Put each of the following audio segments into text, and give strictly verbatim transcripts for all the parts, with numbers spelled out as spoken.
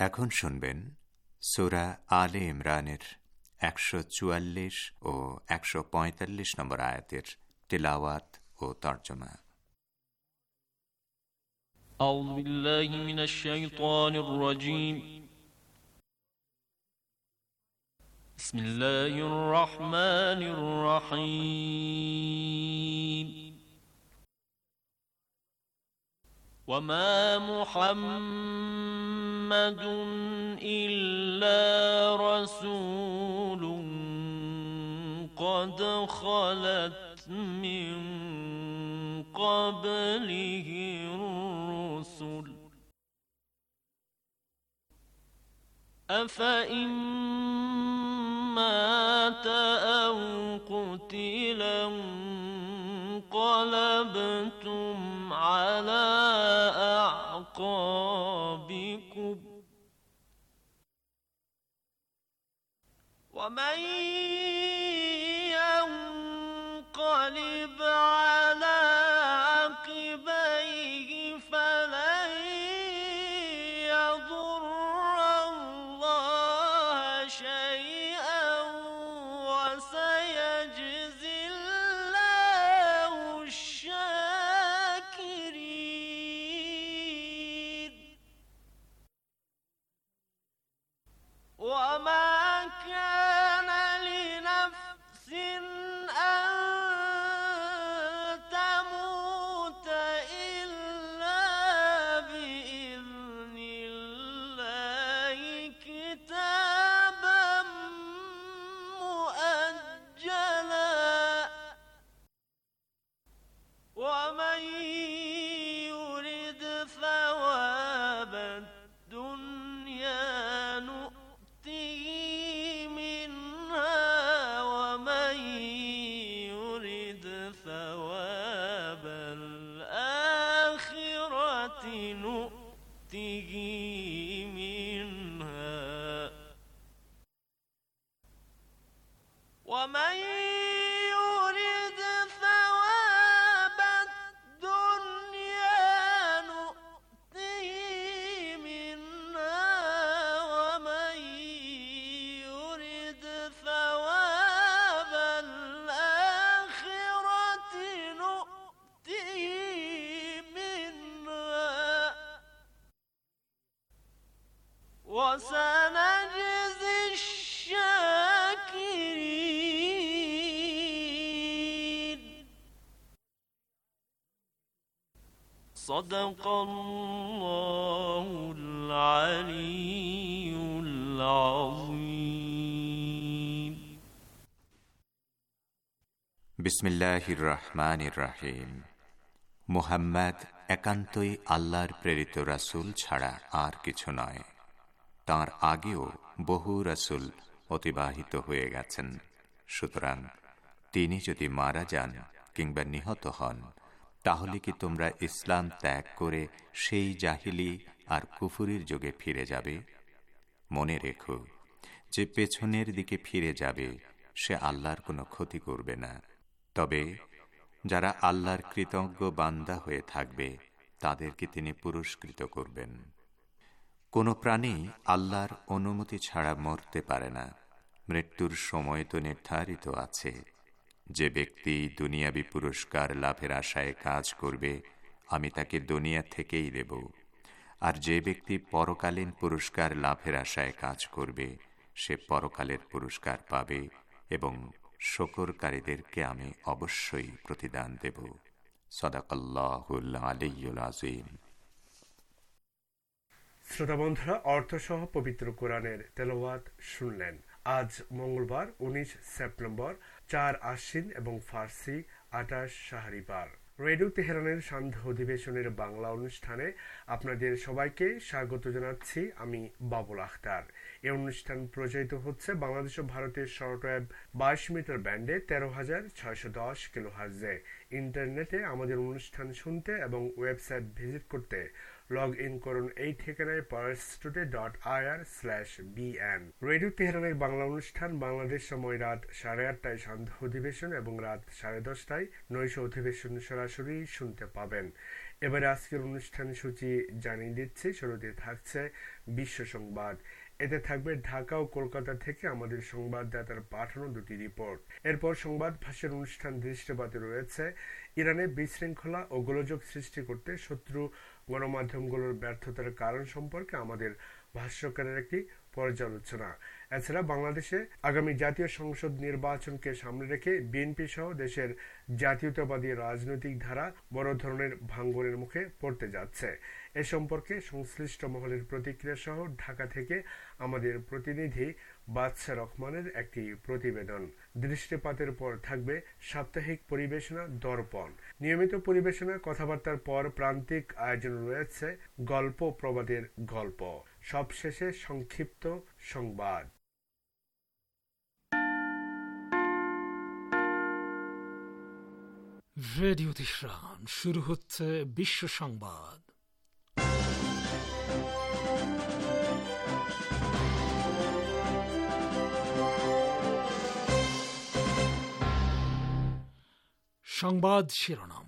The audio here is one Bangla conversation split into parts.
এখন শুনবেন সূরা আলে ইমরানের একশো চুয়াল্লিশ ও একশো পঁয়তাল্লিশ নম্বর আয়াতের তিলাওয়াত ও তর্জমা। আউযু বিল্লাহি মিনাশ শাইতানির রাজীম। বিসমিল্লাহির রহমানির রহিম। وما محمد إلا رسول قد خلت من قبله الرسل أفإن مات أو قتل انقلبتم على أعقابكم ومن ينقلب على عقبيه فلن يضر الله شيئا وسيجزي الله الشاكرين. وما كان لنفس أن تموت إلا بإذن الله كتابا مؤجلا ومن يرد ثواب الدنيا نؤته منها ومن يرد ثواب الآخرة نؤته منها ومن يرد ثواب الدنيا نؤته منها ومن يرد ثواب الآخرة نؤته منها وسنجزي الشاكرين. صدق الله العلي العظيم. বিসমিল্লাহির রহমানির রহিম। মুহাম্মদ একান্তই আল্লাহর প্রেরিত রাসূল ছাড়া আর কিছু নয়। তাঁর আগেও বহু রাসূল অতিবাহিত হয়ে গেছেন। সুতরাং তিনি যদি মারা যান কিংবা নিহত হন, তাহলে কি তোমরা ইসলাম ত্যাগ করে সেই জাহিলি আর কুফুরির যুগে ফিরে যাবে? মনে রেখো, যে পেছনের দিকে ফিরে যাবে সে আল্লাহর কোনো ক্ষতি করবে না। তবে যারা আল্লাহর কৃতজ্ঞ বান্দা হয়ে থাকবে তাদেরকে তিনি পুরস্কৃত করবেন। কোনো প্রাণী আল্লাহর অনুমতি ছাড়া মরতে পারে না। মৃত্যুর সময় তো নির্ধারিত আছে। যে ব্যক্তি দুনিয়াবী পুরস্কার লাভের আশায় কাজ করবে, আমি তাকে দুনিয়া থেকেই দেব। আর যে ব্যক্তি পরকালীন পুরস্কার লাভের আশায় কাজ করবে, সে পরকালের পুরস্কার পাবে এবং শুকরকারীদেরকে আমি অবশ্যই প্রতিদান দেব। সাদাকাল্লাহুল আলিয়্যুল আযীম। শ্রোতা বন্ধুরা, অর্থসহ পবিত্র কোরআনের তেলাওয়াত শুনলেন। আজ মঙ্গলবার উনিশ সেপ্টেম্বর, চার আশ্বিন এবং ফার্সি আটাশ শাহরিবার। রেডিও তেহরানের সান্ধ্য অধিবেশনের বাংলা অনুষ্ঠানে আপনাদের সবাইকে স্বাগত জানাচ্ছি। আমি বাবুল আখতার। এই অনুষ্ঠান প্রচারিত হচ্ছে বাংলাদেশ ও ভারতের শর্টওয়েভ বাইশ মিটার ব্যান্ডে তেরো হাজার ছয়শ দশ কিলোহার্টজে। ইন্টারনেটে আমাদের অনুষ্ঠান শুনতে এবং ওয়েবসাইট ভিজিট করতে লগ ইন করুন এই ঠিকানায় Pars Today dot IR slash BN. Radio তেহরানের বাংলা অনুষ্ঠান বাংলাদেশ সময় রাত সাড়ে আটটায় সান্ধ্য অধিবেশন এবং রাত সাড়ে দশটায় নৈশ অধিবেশন সরাসরি শুনতে পাবেন। এবারে আজকের অনুষ্ঠান সূচি জানিয়ে দিচ্ছি। শুরুতে থাকছে বিশ্ব সংবাদ। এতে থাকবে ঢাকা ও কলকাতা থেকে আমাদের সংবাদদাতার পাঠানো দুটি রিপোর্ট। এরপর সংবাদ ভাষার অনুষ্ঠান দৃষ্টিপাতে রয়েছে ইরানে বিশৃঙ্খলা ও গোলযোগ সৃষ্টি করতে শত্রু গণমাধ্যমগুলোর ব্যর্থতার কারণ সম্পর্কে আমাদের ভাষ্যকারের একটি পর্যালোচনা। এছাড়া বাংলাদেশে আগামী জাতীয় সংসদ নির্বাচনকে সামনে রেখে বিএনপি সহ দেশের জাতীয়তাবাদী রাজনৈতিক ধারা বড় ধরনের ভাঙ্গনের মুখে পড়তে যাচ্ছে। এ সম্পর্কে সংশ্লিষ্ট মহলের প্রতিক্রিয়া সহ ঢাকা থেকে আমাদের প্রতিনিধি বাদশা রহমানের একটি প্রতিবেদন। দৃষ্টিপাতের পর থাকবে সাপ্তাহিক পরিবেশনা দর্পণ। নিয়মিত পরিবেশনা কথাবার্তার পর প্রান্তিক আয়োজন রয়েছে গল্প প্রবাদের গল্প। সবশেষে সংক্ষিপ্ত সংবাদ। রেডিও তেহরান, শুরু হচ্ছে বিশ্ব সংবাদ। সংবাদ শিরোনাম।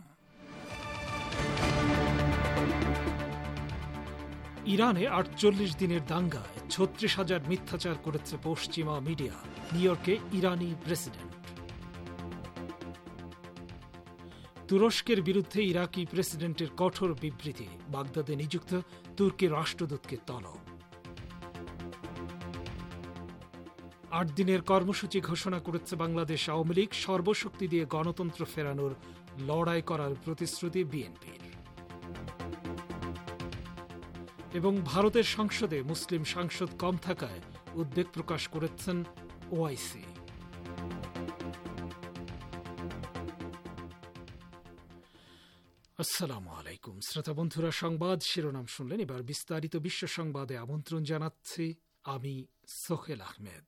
ইরানে আটচল্লিশ দিনের দাঙ্গায় ছত্রিশ হাজার মিথ্যাচার করেছে পশ্চিমা মিডিয়া। নিউ ইয়র্কে ইরানি প্রেসিডেন্ট। তুরস্কের বিরুদ্ধে ইরাকি প্রেসিডেন্টের কঠোর বিবৃতি। বাগদাদে নিযুক্ত তুর্কি রাষ্ট্রদূতকে তলব। আট দিনের কর্মসূচি ঘোষণা করেছে বাংলাদেশ আওয়ামী লীগ। সর্বশক্তি দিয়ে গণতন্ত্র ফেরানোর লড়াই করার প্রতিশ্রুতি বিএনপির। এবং ভারতের সংসদে মুসলিম সাংসদ কম থাকায় উদ্বেগ প্রকাশ করেছেন ওআইসি। আসসালামু আলাইকুম শ্রোতা বন্ধুরা, সংবাদ শিরোনাম শুনলেন। এবার বিস্তারিত বিশ্ব সংবাদে আমন্ত্রণ জানাচ্ছি আমি সোহেল আহমেদ।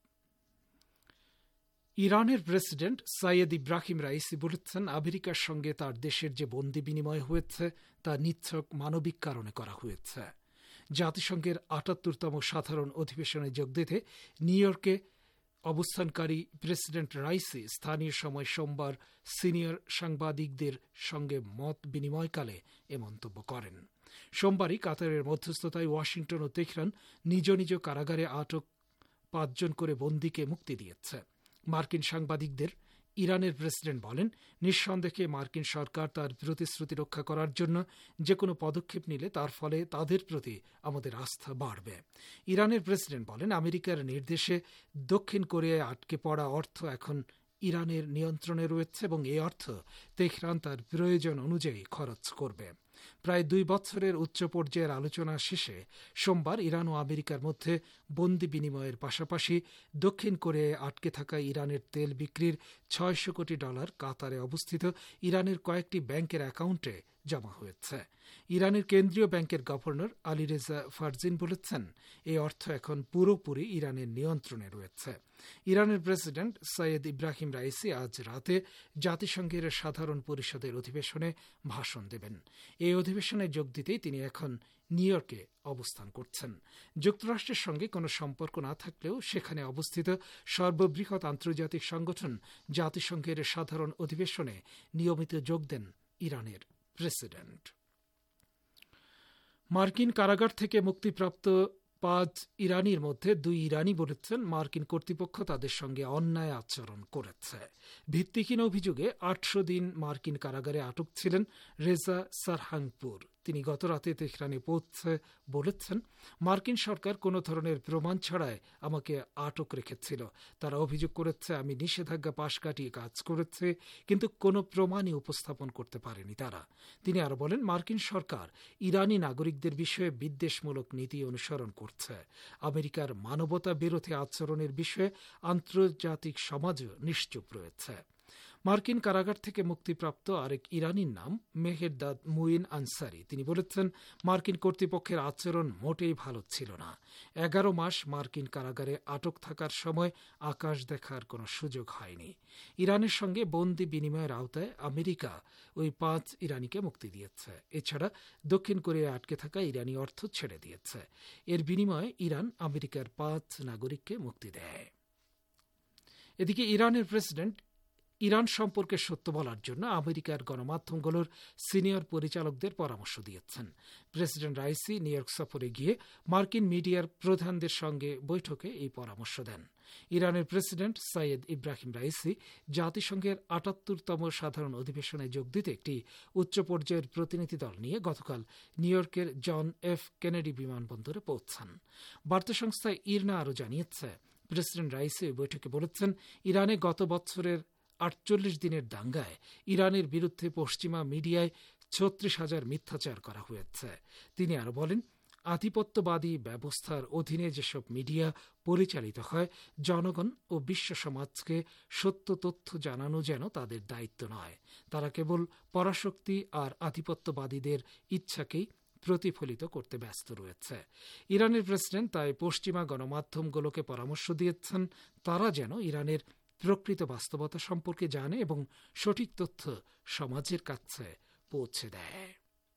ইরানের প্রেসিডেন্ট সাইয়েদ ইব্রাহিম রাইসি বলেছেন, আমেরিকার সঙ্গে তার দেশের যে বন্দি বিনিময় হয়েছে তা নিছক মানবিক কারণে করা হয়েছে। জাতিসংঘের আটাত্তরতম সাধারণ অধিবেশনে যোগ দিতে নিউ ইয়র্কে অবস্থানকারী প্রেসিডেন্ট রাইসি স্থানীয় সময় সোমবার সিনিয়র সাংবাদিকদের সঙ্গে মত বিনিময়কালে এ মন্তব্য করেন। সোমবারই কাতারের মধ্যস্থতায় ওয়াশিংটন ও তেহরান নিজ নিজ কারাগারে আটক পাঁচজন করে বন্দীকে মুক্তি দিয়েছে। মার্কিন সাংবাদিকদের ইরানের প্রেসিডেন্ট বলেন, নিঃসন্দেহে মার্কিন সরকার তার প্রতিশ্রুতি রক্ষা করার জন্য যে কোনো পদক্ষেপ নিলে তার ফলে তাদের প্রতি আমাদের আস্থা বাড়বে। ইরানের প্রেসিডেন্ট বলেন, আমেরিকার নির্দেশে দক্ষিণ কোরিয়ায় আটকে পড়া অর্থ এখন ইরানের নিয়ন্ত্রণে রয়েছে এবং এই অর্থ তেহরান তার প্রয়োজন অনুযায়ী খরচ করবে। প্রায় দুই বছরের উচ্চ পর্যায়ের আলোচনা শেষে সোমবার ইরান ও আমেরিকার মধ্যে বন্দি বিনিময়ের পাশাপাশি দক্ষিণ কোরিয়ায় আটকে থাকা ইরানের তেল বিক্রির ছয়শো কোটি ডলার কাতারে অবস্থিত ইরানের কয়েকটি ব্যাংকের অ্যাকাউন্টে জমা হয়েছে। ইরানের কেন্দ্রীয় ব্যাংকের গভর্নর আলীরেজা ফারজিন বলেছেন, এই অর্থ এখন পুরোপুরি ইরানের নিয়ন্ত্রণে রয়েছে। ইরানের প্রেসিডেন্ট সাইয়েদ ইব্রাহিম রাইসি আজ রাতে জাতিসংঘের সাধারণ পরিষদের অধিবেশনে ভাষণ দেবেন। এই অধিবেশনে যোগ দিতেই তিনি এখন নিউ ইয়র্কে অবস্থান করছেন। যুক্তরাষ্ট্রের সঙ্গে কোনো সম্পর্ক না থাকলেও সেখানে অবস্থিত সর্ববৃহৎ আন্তর্জাতিক সংগঠন জাতিসংঘের সাধারণ অধিবেশনে নিয়মিত যোগ দেন ইরানের প্রেসিডেন্ট। মার্কিন কারাগার থেকে মুক্তিপ্রাপ্ত পাঁচ ইরানির মধ্যে দুই ইরানি বলেছেন, মার্কিন কর্তৃপক্ষ তাদের সঙ্গে অন্যায় আচরণ করেছে। ভিত্তিহীন অভিযোগে আটশো দিন মার্কিন কারাগারে আটক ছিলেন রেজা সারহাংপুর। তিনি গতরাতে তেহরানে পৌঁছে বলেছেন, মার্কিন সরকার কোনো ধরনের প্রমাণ ছাড়াই আমাকে আটক রেখেছিল। তারা অভিযোগ করেছে আমি নিষেধাজ্ঞা পাশ কাটিয়ে কাজ করেছে, কিন্তু কোনো প্রমাণই উপস্থাপন করতে পারেনি তারা। তিনি আরো বলেন, মার্কিন সরকার ইরানি নাগরিকদের বিষয়ে বিদ্বেষমূলক নীতি অনুসরণ করছে। আমেরিকার মানবতা বিরোধী আচরণের বিষয়ে আন্তর্জাতিক সমাজও নিশ্চুপ রয়েছে। মার্কিন কারাগার থেকে মুক্তিপ্রাপ্ত আরেক ইরানির নাম মেহেরদাদ মুইন আনসারি। তিনি বলেছেন, মার্কিন কর্তৃপক্ষের আচরণ মোটেই ভালো ছিল না। এগারো মাস মার্কিন কারাগারে আটক থাকার সময় আকাশ দেখার কোনো সুযোগ হয়নি। ইরানের সঙ্গে বন্দি বিনিময়ের আওতায় আমেরিকা ওই পাঁচ ইরানিকে মুক্তি দিয়েছে। এছাড়া দক্ষিণ কোরিয়ায় আটকে থাকা ইরানি অর্থ ছেড়ে দিয়েছে। এর বিনিময়ে ইরান আমেরিকার পাঁচ নাগরিককে মুক্তি দেয়। এদিকে ইরানের প্রেসিডেন্ট ইরান সম্পর্কে সত্য বলার জন্য আমেরিকার গণমাধ্যমগুলোর সিনিয়র পরিচালকদের পরামর্শ দিয়েছেন। প্রেসিডেন্ট রাইসি নিউ ইয়র্ক সফরে গিয়ে মার্কিন মিডিয়ার প্রধানদের সঙ্গে বৈঠকে এই পরামর্শ দেন। ইরানের প্রেসিডেন্ট সাইয়েদ ইব্রাহিম রাইসি জাতিসংঘের আটাত্তরতম সাধারণ অধিবেশনে যোগ দিতে একটি উচ্চ পর্যায়ের প্রতিনিধি দল নিয়ে গতকাল নিউ ইয়র্কের জন এফ কেনেডি বিমানবন্দরে পৌঁছান। বার্তা সংস্থা ইরনা আরও জানিয়েছে, প্রেসিডেন্ট রাইসি ওই বৈঠকে বলেছেন, ইরানে গত বছরের আটচল্লিশ দিনের দাঙ্গায় ইরানের বিরুদ্ধে পশ্চিমা মিডিয়ায় ছত্রিশ হাজার মিথ্যাচার করা হয়েছে। তিনি আরও বলেন, আধিপত্যবাদী ব্যবস্থার অধীনে যেসব মিডিয়া পরিচালিত হয়, জনগণ ও বিশ্ব সমাজকে সত্য তথ্য জানানো যেন তাদের দায়িত্ব নয়। তারা কেবল পরাশক্তি আর আধিপত্যবাদীদের ইচ্ছাকেই প্রতিফলিত করতে ব্যস্ত রয়েছে। ইরানের প্রেসিডেন্ট তাই পশ্চিমা গণমাধ্যমগুলোকে পরামর্শ দিয়েছেন, তারা যেন ইরানের প্রকৃত বাস্তবতা সম্পর্কে জানে এবং সঠিক তথ্য সমাজের কাছে পৌঁছে দেয়।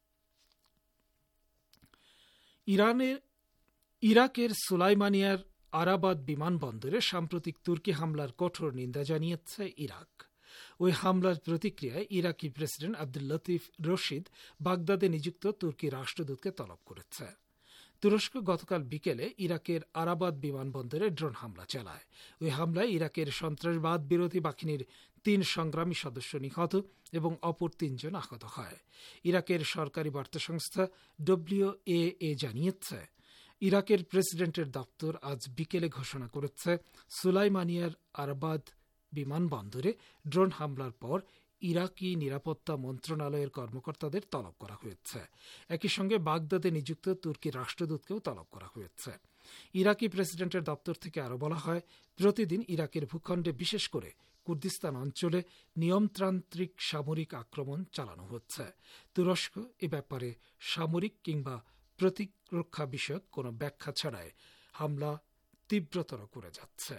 ইরানের ইরাকের সুলাইমানিয়ার আরাবাদ বিমানবন্দরে সাম্প্রতিক তুর্কি হামলার কঠোর নিন্দা জানিয়েছে ইরাক। ওই হামলার প্রতিক্রিয়ায় Iraqi president Abdul Latif Rashid বাগদাদে নিযুক্ত তুর্কি রাষ্ট্রদূতকে তলব করেছে। তুরস্ক গতকাল বিকেলে ইরাকের আরাবাদ বিমানবন্দরে ড্রোন হামলা চালায়। ওই হামলায় ইরাকের সন্ত্রাসবাদ বিরোধী বাহিনীর তিন সংগ্রামী সদস্য নিহত এবং অপর তিনজন আহত হয়। ইরাকের সরকারি বার্তা সংস্থা ডব্লিউ এ এ জানিয়েছে, ইরাকের প্রেসিডেন্টের দপ্তর আজ বিকেলে ঘোষণা করেছে, সুলাইমানিয়ার আরাবাদ বিমানবন্দরে ড্রোন হামলার পর ইরাকি নিরাপত্তা মন্ত্রণালয়ের কর্মকর্তাদের তলব করা হয়েছে। একই সঙ্গে বাগদাদে নিযুক্ত তুর্কি রাষ্ট্রদূতকেও তলব করা হয়েছে। ইরাকি প্রেসিডেন্টের দপ্তর থেকে আরও বলা হয়, প্রতিদিন ইরাকের ভূখণ্ডে বিশেষ করে কুর্দিস্তান অঞ্চলে নিয়মতান্ত্রিক সামরিক আক্রমণ চালানো হচ্ছে। তুরস্ক এ ব্যাপারে সামরিক কিংবা প্রতিরক্ষা বিষয়ক কোনো ব্যাখ্যা ছাড়াই হামলা তীব্রতর করে যাচ্ছে।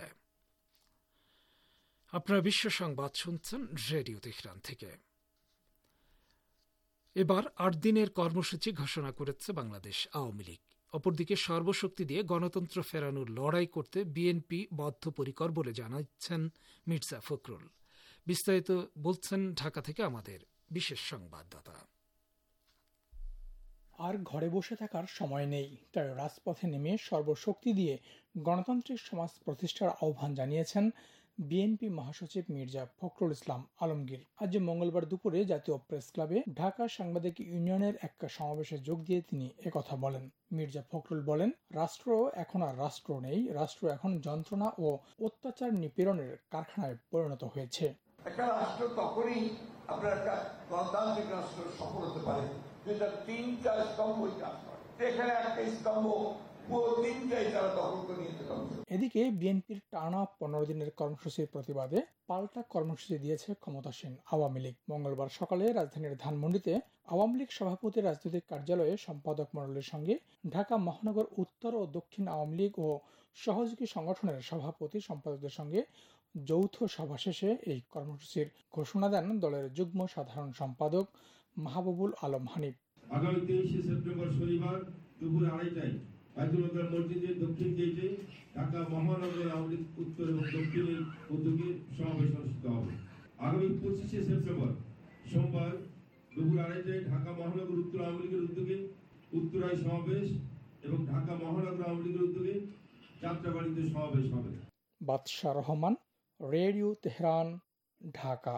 আপনারা বিশ্ব সংবাদ শুনছেন রেডিও তেহরান থেকে। এবার আট দিনের কর্মসূচি ঘোষণা করেছে বাংলাদেশ আওয়ামী লীগ। অপরদিকে সর্বশক্তি দিয়ে গণতন্ত্র ফেরানোর লড়াই করতে বিএনপি বদ্ধপরিকর বলে জানাচ্ছেন মির্জা ফখরুল। বিস্তারিত বলছেন ঢাকা থেকে আমাদের বিশেষ সংবাদদাতা। আর ঘরে বসে থাকার সময় নেই, তাই রাজপথে নেমে সর্বশক্তি দিয়ে গণতান্ত্রিক সমাজ প্রতিষ্ঠার আহ্বান জানিয়েছেন বিএনপি মহাসচিব মির্জা ফখরুল ইসলাম আলমগীর। আজ মঙ্গলবার দুপুরে জাতীয় প্রেস ক্লাবে ঢাকা সাংবাদিক ইউনিয়নের এক সমাবেশে যোগ দিয়ে তিনি একথা বলেন। মির্জা ফখরুল বলেন, রাষ্ট্র এখন আর রাষ্ট্র নেই, রাষ্ট্র এখন যন্ত্রণা ও অত্যাচার নিপীড়নের কারখানায় পরিণত হয়েছে। একটা রাষ্ট্র তখনই আপনার একটা গণতান্ত্রিক রাষ্ট্র সফল হতে পারে যেটা তিনটা স্তম্ভই কাজ করে। এখানে একটা স্তম্ভ এদিকে বিএনপির টানা পনেরো দিনের কর্মসূচির প্রতিবাদে পাল্টা কর্মসূচি দিয়েছে ক্ষমতাসীন আওয়ামী লীগ। মঙ্গলবার সকালে রাজধানীর ধানমন্ডিতে আওয়ামী লীগ সভাপতির রাজনৈতিক কার্যালয়ে সম্পাদক মণ্ডলীর সঙ্গে ঢাকা মহানগর উত্তর ও দক্ষিণ আওয়ামী লীগ ও সহযোগী সংগঠনের সভাপতি সম্পাদকদের সঙ্গে যৌথ সভা শেষে এই কর্মসূচির ঘোষণা দেন দলের যুগ্ম সাধারণ সম্পাদক মাহবুবুল আলম হানিফ। আগামী তেইশে সেপ্টেম্বর শনিবার দুপুর আড়াইটায় বাইতুল্লাহ মসজিদের দক্ষিণ গেটে ঢাকা মহানগর আওয়ামী লীগ উত্তর এবং দক্ষিণের উদ্যোগে সমাবেশ অনুষ্ঠিত হবে। আগামী পঁচিশে সেপ্টেম্বর সোমবার দুপুর আড়াইটায় ঢাকা মহানগর উত্তর আওয়ামী লীগের উদ্যোগে উত্তরায় সমাবেশ এবং ঢাকা মহানগর আওয়ামী লীগের উদ্যোগে যাত্রাবাড়িতে সমাবেশ হবে। Badsha Rahman, radio Tehran, Dhaka.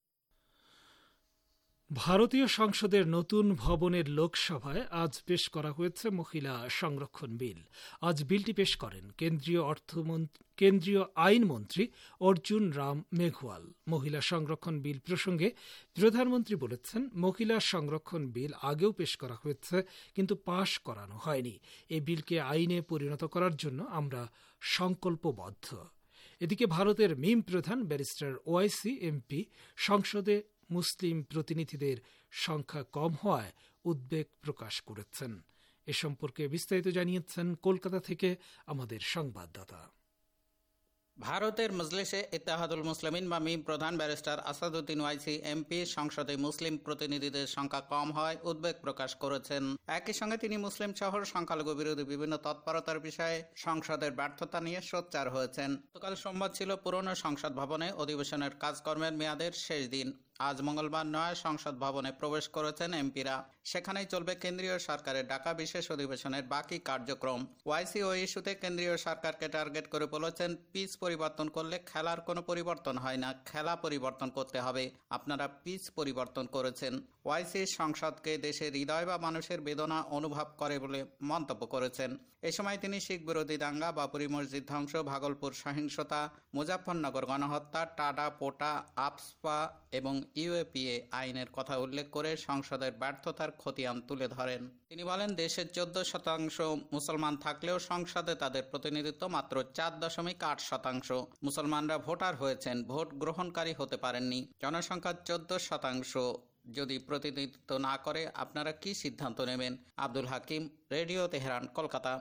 ভারতীয় সংসদের নতুন ভবনের লোকসভায় আজ পেশ করা হয়েছে মহিলা সংরক্ষণ বিল। আজ বিলটি পেশ করেন কেন্দ্রীয় অর্থমন্ত্রী কেন্দ্রীয় আইনমন্ত্রী অর্জুন রাম মেঘওয়াল। মহিলা সংরক্ষণ বিল প্রসঙ্গে প্রধানমন্ত্রী বলেছেন, মহিলা সংরক্ষণ বিল আগেও পেশ করা হয়েছে, কিন্তু পাশ করানো হয়নি। এই বিলকে আইনে পরিণত করার জন্য আমরা সংকল্পবদ্ধ। এদিকে ভারতের মিম প্রধান ব্যারিস্টার ওয়াইসি এমপি সংসদে মুসলিম প্রতিনিধিদের সংখ্যা কম হওয়ায় উদ্বেগ প্রকাশ করেছেন। এ সম্পর্কে বিস্তারিত জানিয়েছেন কলকাতা থেকে আমাদের সংবাদদাতা। ভারতের মজলিসে ইত্তেহাদুল মুসলিমিন বা মিম প্রধান ব্যারিস্টার আসাদুদ্দিন ওয়াইসি এমপি সংসদে মুসলিম প্রতিনিধিদের সংখ্যা কম হয় উদ্বেগ প্রকাশ করেছেন। একই সঙ্গে তিনি মুসলিম শহর সংখ্যালঘু বিরোধী বিভিন্ন তৎপরতার বিষয়ে সংসদের ব্যর্থতা নিয়ে সোচ্চার হয়েছেন। গতকাল সোমবার ছিল পুরনো সংসদ ভবনে অধিবেশনের কাজকর্মের মেয়াদের শেষ দিন। আজ মঙ্গলবার নয়া সংসদ ভবনে প্রবেশ করেছেন এমপিরা। সেখানেই চলবে কেন্দ্রীয় সরকারের ডাকা বিশেষ অধিবেশনের বাকি কার্যক্রম। ওয়াইসি ওই ইস্যুতে কেন্দ্রীয় সরকারকে টার্গেট করে বলেছেন, পিচ পরিবর্তন করলে খেলার কোনো পরিবর্তন হয় না, খেলা পরিবর্তন করতে হবে। আপনারা পিচ পরিবর্তন করেছেন। ওয়াইসি সংসদকে দেশের হৃদয় বা মানুষের বেদনা অনুভব করে বলে মন্তব্য করেছেন। এ সময় তিনি শিখ বিরোধী দাঙ্গা, বাবরি মসজিদ ধ্বংস, ভাগলপুর সহিংসতা, মুজাফফরনগর গণহত্যা, টাডা, পোটা, আপসপা এবং ইউএপিএ আইনের কথা উল্লেখ করে সংসদের ব্যর্থতার খতিয়ান তুলে ধরেন। তিনি বলেন, দেশের চোদ্দ শতাংশ মুসলমান থাকলেও সংসদে তাদের প্রতিনিধিত্ব মাত্র চার দশমিক আট শতাংশ। মুসলমানরা ভোটার হয়েছেন, ভোট গ্রহণকারী হতে পারেননি। জনসংখ্যার চোদ্দ শতাংশ যদি প্রতিনিধিত্ব না করে আপনারা কি সিদ্ধান্ত নেবেন? Abdul Hakim, radio Tehran, Kolkata.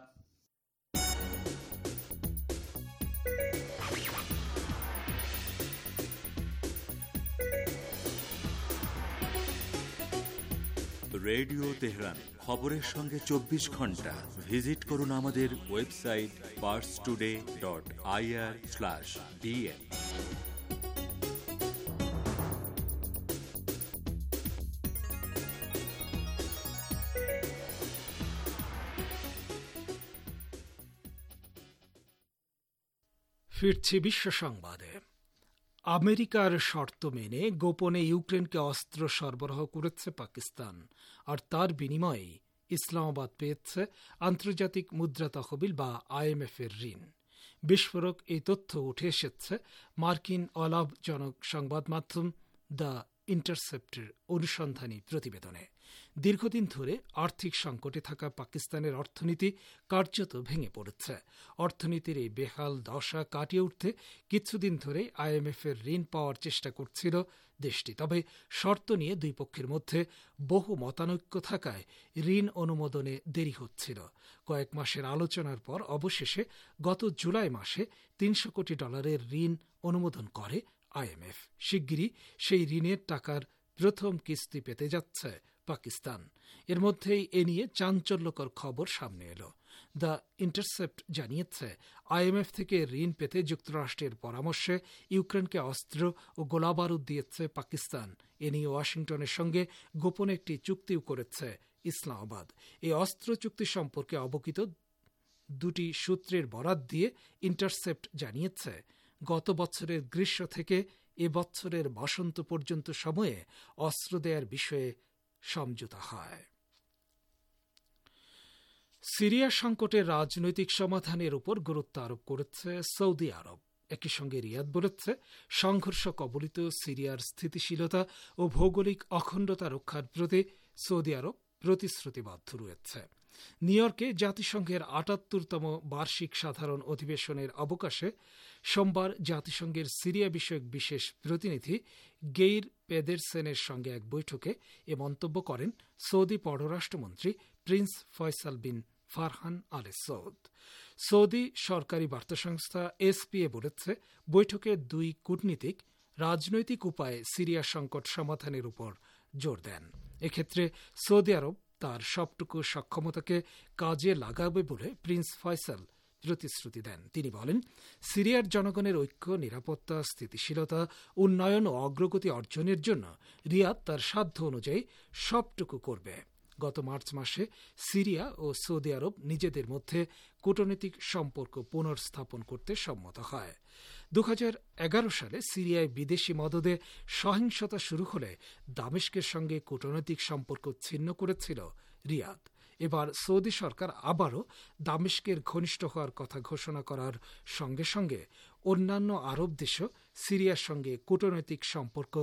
Radio Tehran, খবরের সঙ্গে চব্বিশ ঘন্টা। ভিজিট করুন আমাদের website Pars Today dot IR slash DN. ফিরছি বিশ্ব সংবাদে। আমেরিকার শর্ত মেনে গোপনে ইউক্রেনকে অস্ত্র সরবরাহ করেছে পাকিস্তান, আর তার বিনিময়ে ইসলামাবাদ পেয়েছে আন্তর্জাতিক মুদ্রা তহবিল বা আইএমএফ এর ঋণ। বিস্ফোরক এই তথ্য উঠে এসেছে মার্কিন অলাভজনক সংবাদ মাধ্যম দ্য ইন্টারসেপ্টের অনুসন্ধানী প্রতিবেদনে। দীর্ঘদিন ধরে আর্থিক সংকটে থাকা পাকিস্তানের অর্থনীতি কার্যত ভেঙে পড়েছে। অর্থনীতির এই বেহাল দশা কাটিয়ে উঠতে কিছুদিন ধরে আইএমএফ এর ঋণ পাওয়ার চেষ্টা করছিল দেশটি। তবে শর্ত নিয়ে দুই পক্ষের মধ্যে বহু মতানৈক্য থাকায় ঋণ অনুমোদনে দেরি হচ্ছিল। কয়েক মাসের আলোচনার পর অবশেষে গত জুলাই মাসে তিনশো কোটি ডলারের ঋণ অনুমোদন করে আইএমএফ। শিগগিরই সেই ঋণের টাকার প্রথম কিস্তি পেতে যাচ্ছে পাকিস্তান। এর মধ্যেই এ নিয়ে চাঞ্চল্যকর খবর সামনে এলো। দ্য ইন্টারসেপ্ট জানিয়েছে, আইএমএফ থেকে ঋণ পেতে যুক্তরাষ্ট্রের পরামর্শে ইউক্রেনকে অস্ত্র ও গোলাবারুদ দিয়েছে পাকিস্তান। এ নিয়ে ওয়াশিংটনের সঙ্গে গোপনে একটি চুক্তিও করেছে ইসলামাবাদ। এই অস্ত্র চুক্তি সম্পর্কে অবহিত দুটি সূত্রের বরাত দিয়ে ইন্টারসেপ্ট জানিয়েছে, গত বছরের গ্রীষ্ম থেকে এ বছরের বসন্ত পর্যন্ত সময়ে অস্ত্র দেয়ার বিষয়ে সমঝোতা হয়। সিরিয়া সংকটের রাজনৈতিক সমাধানের উপর গুরুত্ব আরোপ করেছে সৌদি আরব। একই সঙ্গে রিয়াদ বলেছে, সংঘর্ষ কবলিত সিরিয়ার স্থিতিশীলতা ও ভৌগোলিক অখণ্ডতা রক্ষার প্রতি সৌদি আরব প্রতিশ্রুতিবদ্ধ রয়েছে। নিউ ইয়র্কে জাতিসংঘের আটাত্তরতম বার্ষিক সাধারণ অধিবেশনের অবকাশে সোমবার জাতিসংঘের সিরিয়া বিষয়ক বিশেষ প্রতিনিধি গেইর পেদেরসেনের সঙ্গে এক বৈঠকে এ মন্তব্য করেন সৌদি পররাষ্ট্রমন্ত্রী prince Faisal bin Farhan Al Saud. Saudi সরকারি বার্তা সংস্থা এসপিএ বলেছে, বৈঠকে দুই কূটনীতিক রাজনৈতিক উপায়ে সিরিয়া সংকট সমাধানের উপর জোর দেন। এক্ষেত্রে সৌদি আরব তার সবটুকু সক্ষমতাকে কাজে লাগাবে বলে প্রিন্স ফয়সাল প্রতিশ্রুতি দেন। তিনি বলেন, সিরিয়ার জনগণের ঐক্য, নিরাপত্তা, স্থিতিশীলতা, উন্নয়ন ও অগ্রগতি অর্জনের জন্য রিয়াদ তার সাধ্য অনুযায়ী সবটুকু করবে। গত মার্চ মাসে সিরিয়া ও সৌদি আরব নিজেদের মধ্যে কূটনৈতিক সম্পর্ক পুনর্স্থাপন করতে সম্মত হয়। দু হাজার এগারো সালে সিরিয়ায় বিদেশি মদদে সহিংসতা শুরু হলে দামেস্কের সঙ্গে কূটনৈতিক সম্পর্ক ছিন্ন করেছিল রিয়াদ। এবার সৌদি সরকার আবারও দামেস্কের ঘনিষ্ঠ হওয়ার কথা ঘোষণা করার সঙ্গে সঙ্গে অন্যান্য আরব দেশও সিরিয়ার সঙ্গে কূটনৈতিক সম্পর্ক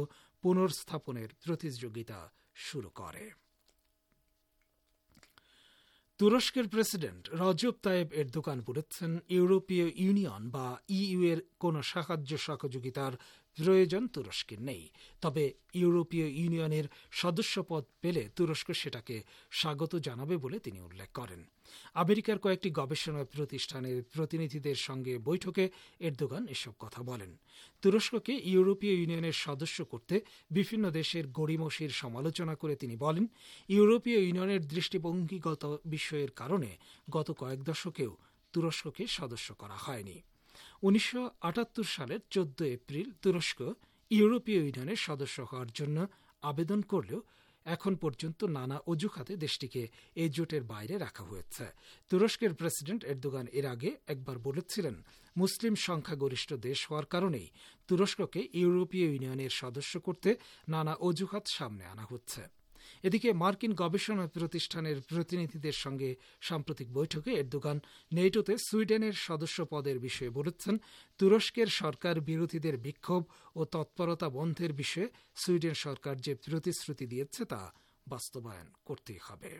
পুনর্স্থাপনের প্রতিযোগিতা শুরু করে। তুরস্কের প্রেসিডেন্ট রজব তাইয়েব এরদোগান বলেছেন, ইউরোপীয় ইউনিয়ন বা ইইউ এর কোনো সাহায্য সহযোগিতার প্রয়োজন তুরস্কের নেই। তবে ইউরোপীয় ইউনিয়নের সদস্যপদ পেলে তুরস্ক সেটাকে স্বাগত জানাবে বলে তিনি উল্লেখ করেন। আমেরিকার কয়েকটি গবেষণা প্রতিষ্ঠানের প্রতিনিধিদের সঙ্গে বৈঠকে এরদোগান এসব কথা বলেন। তুরস্ককে ইউরোপীয় ইউনিয়নের সদস্য করতে বিভিন্ন দেশের গড়িমসির সমালোচনা করে তিনি বলেন, ইউরোপীয় ইউনিয়নের দৃষ্টিভঙ্গিগত বিষয়ের কারণে গত কয়েক দশকেও তুরস্ককে সদস্য করা হয়নি। উনিশশো আটাত্তর সালের চোদ্দ এপ্রিল তুরস্ক ইউরোপীয় ইউনিয়নের সদস্য হওয়ার জন্য আবেদন করলেও এখন পর্যন্ত নানা অজুহাতে দেশটিকে এই জোটের বাইরে রাখা হয়েছে। তুরস্কের প্রেসিডেন্ট এরদোগান এর আগে একবার বলেছিলেন, মুসলিম সংখ্যাগরিষ্ঠ দেশ হওয়ার কারণেই তুরস্ককে ইউরোপীয় ইউনিয়নের সদস্য করতে নানা অজুহাত সামনে আনা হচ্ছে। এদিকে মার্কিন গবেষণা প্রতিষ্ঠানের প্রতিনিধিদের সঙ্গে সাম্প্রতিক বৈঠকে এরদোগান নেটোতে সুইডেনের সদস্য পদের বিষয়ে বলেছেন, তুরস্কের সরকার বিরোধীদের বিক্ষোভ ও তৎপরতা বন্ধের বিষয়ে সুইডেন সরকার যে প্রতিশ্রুতি দিয়েছে তা বাস্তবায়ন করতেই হবে।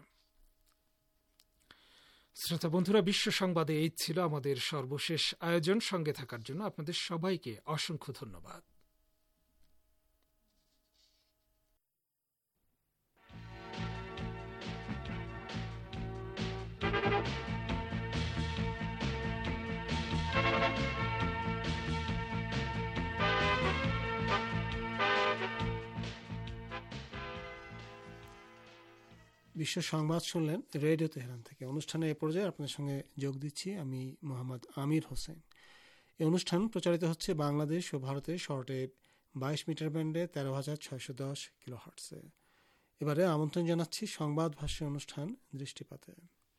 শ্রোতা বন্ধুরা, বিশ্ব সংবাদে এই ছিল আমাদের সর্বশেষ আয়োজন। সঙ্গে থাকার জন্য আপনাদের সবাইকে অসংখ্য ধন্যবাদ। বিশ্ব সংবাদ শুনলেন রেডিও তেহরান থেকে। অনুষ্ঠানে এ পর্যায়ে আপনাদের সঙ্গে যোগ দিচ্ছি আমি মোহাম্মদ আমির হোসেন। এই অনুষ্ঠান প্রচারিত হচ্ছে বাংলাদেশ ও ভারতের শর্টে বাইশ মিটার ব্যান্ডে তেরো হাজার ছয়শো দশ কিলো হার্টসে। এবারে আমন্ত্রণ জানাচ্ছি সংবাদ ভাষ্য অনুষ্ঠান দৃষ্টিপাতে।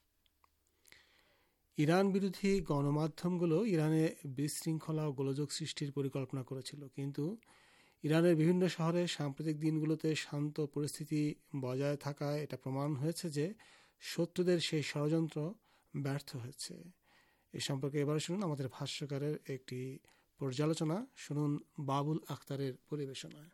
ইরান বিরোধী গণমাধ্যমগুলো ইরানে বিশৃঙ্খলা ও গোলযোগ সৃষ্টির পরিকল্পনা করেছিল, কিন্তু ইরানের বিভিন্ন শহরে সাম্প্রতিক দিনগুলোতে শান্ত পরিস্থিতি বজায় থাকায় এটা প্রমাণ হয়েছে যে শত্রুদের সেই ষড়যন্ত্র ব্যর্থ হয়েছে। এ সম্পর্কে এবারে শুনুন আমাদের ভাষ্যকারের একটি পর্যালোচনা। শুনুন বাবুল আখতারের পরিবেশনায়।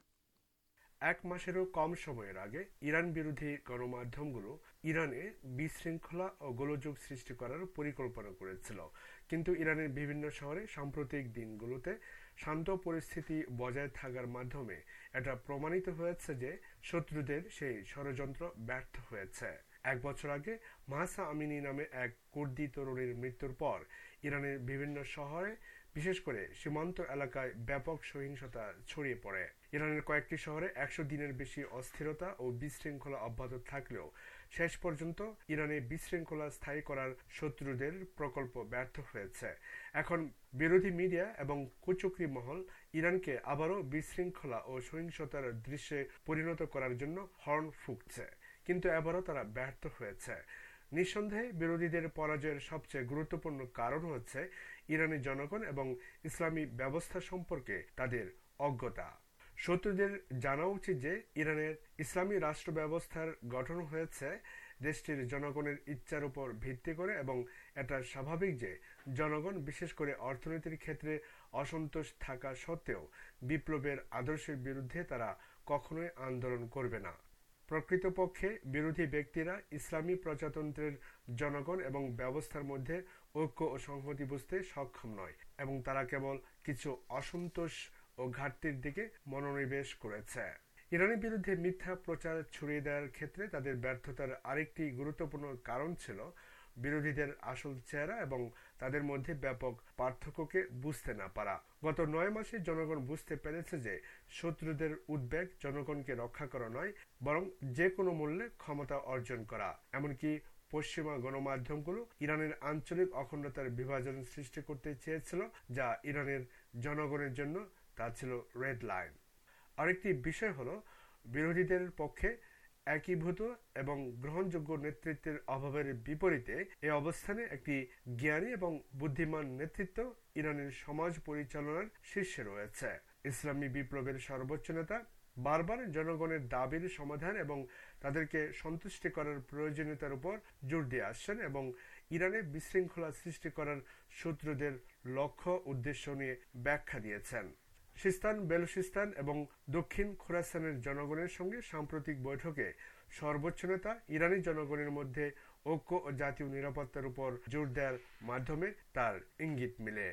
এক মাসেরও কম সময়ের আগে ইরান বিরোধী গণমাধ্যমগুলো ইরানে বিশৃঙ্খলা ও গোলযোগ সৃষ্টি করার পরিকল্পনা করেছিল, কিন্তু ইরানের বিভিন্ন শহরে সাম্প্রতিক দিনগুলোতে শান্ত পরিস্থিতি বজায় থাকার মাধ্যমে এটা প্রমাণিত হয়েছে যে শত্রুদের সেই ষড়যন্ত্র ব্যর্থ হয়েছে। এক বছর আগে মাহসা আমিনি নামে এক কুর্দি তরুণীর মৃত্যুর পর ইরানের বিভিন্ন শহরে, বিশেষ করে সীমান্ত এলাকায় ব্যাপক সহিংসতা ছড়িয়ে পড়ে। ইরানের কয়েকটি শহরে একশো দিনের বেশি অস্থিরতা ও বিশৃঙ্খলা অব্যাহত থাকলেও শেষ পর্যন্ত ইরানে বিশৃঙ্খলা স্থায়ী করার শত্রুদের প্রকল্প ব্যর্থ হয়েছে। এখন বিরোধী মিডিয়া এবং কুচক্রী মহল ইরানকে আবারও বিশৃঙ্খলা ও সহিংসতার দৃশ্যে পরিণত করার জন্য হর্ন ফুঁকছে, কিন্তু এবারও তারা ব্যর্থ হয়েছে। নিঃসন্দেহে বিরোধীদের পরাজয়ের সবচেয়ে গুরুত্বপূর্ণ কারণ হচ্ছে ইরানি জনগণ এবং ইসলামী ব্যবস্থা সম্পর্কে তাদের অজ্ঞতা। শত্রুদের জানা উচিত যে ইরানের ইসলামী রাষ্ট্র ব্যবস্থার গঠন হয়েছে দেশটির জনগণের ইচ্ছার উপর ভিত্তি করে, এবং এটা স্বাভাবিক যে জনগণ বিশেষ করে অর্থনীতির ক্ষেত্রে অসন্তোষ থাকা সত্ত্বেও বিপ্লবের আদর্শের বিরুদ্ধে তারা কখনোই আন্দোলন করবে না। প্রকৃতপক্ষে বিরোধী ব্যক্তিরা ইসলামী প্রজাতন্ত্রের জনগণ এবং ব্যবস্থার মধ্যে ঐক্য ও সংহতি বুঝতে সক্ষম নয়, এবং তারা কেবল কিছু অসন্তোষ ও ঘাটতির দিকে মনোনিবেশ করেছে। ইরানের বিরুদ্ধে মিথ্যা প্রচার ছড়িয়ে দেওয়ার ক্ষেত্রে তাদের ব্যর্থতার আরেকটি গুরুত্বপূর্ণ কারণ ছিল বিরোধীদের আসল চেহারা এবং তাদের মধ্যে ব্যাপক পার্থক্যকে বুঝতে না পারা। গত নয় মাসে জনগণ বুঝতে পেরেছে যে শত্রুদের উদ্বেগ জনগণকে রক্ষা করা নয়, বরং যে কোনো মূল্যে ক্ষমতা অর্জন করা। এমনকি পশ্চিমা গণমাধ্যমগুলো ইরানের আঞ্চলিক অখণ্ডতার বিভাজন সৃষ্টি করতে চেয়েছিল, যা ইরানের জনগণের জন্য তা ছিল রেড লাইন। আরেকটি বিষয় হলো বিরোধীদের পক্ষে একীভূত এবং গ্রহণযোগ্য নেতৃত্বের অভাবের বিপরীতে এই অবস্থানে একটি জ্ঞানী এবং বুদ্ধিমান নেতৃত্ব ইরানের সমাজ পরিচালনার শীর্ষে রয়েছে। ইসলামী বিপ্লবের সর্বোচ্চ নেতা বারবার জনগণের দাবির সমাধান এবং তাদেরকে সন্তুষ্টি করার প্রয়োজনীয়তার উপর জোর দিয়ে আসছেন, এবং ইরানে বিশৃঙ্খলা সৃষ্টি করার শত্রুদের লক্ষ্য উদ্দেশ্য নিয়ে ব্যাখ্যা দিয়েছেন। সিস্তান, বেলুচিস্তান এবং দক্ষিণ খোরাসানের জনগণের সঙ্গে সাম্প্রতিক বৈঠকে সর্বোচ্চ নেতা ইরানি জনগণের মধ্যে ঐক্য ও জাতীয় নিরাপত্তার উপর জোর দেওয়ার মাধ্যমে তার ইঙ্গিত মিলে।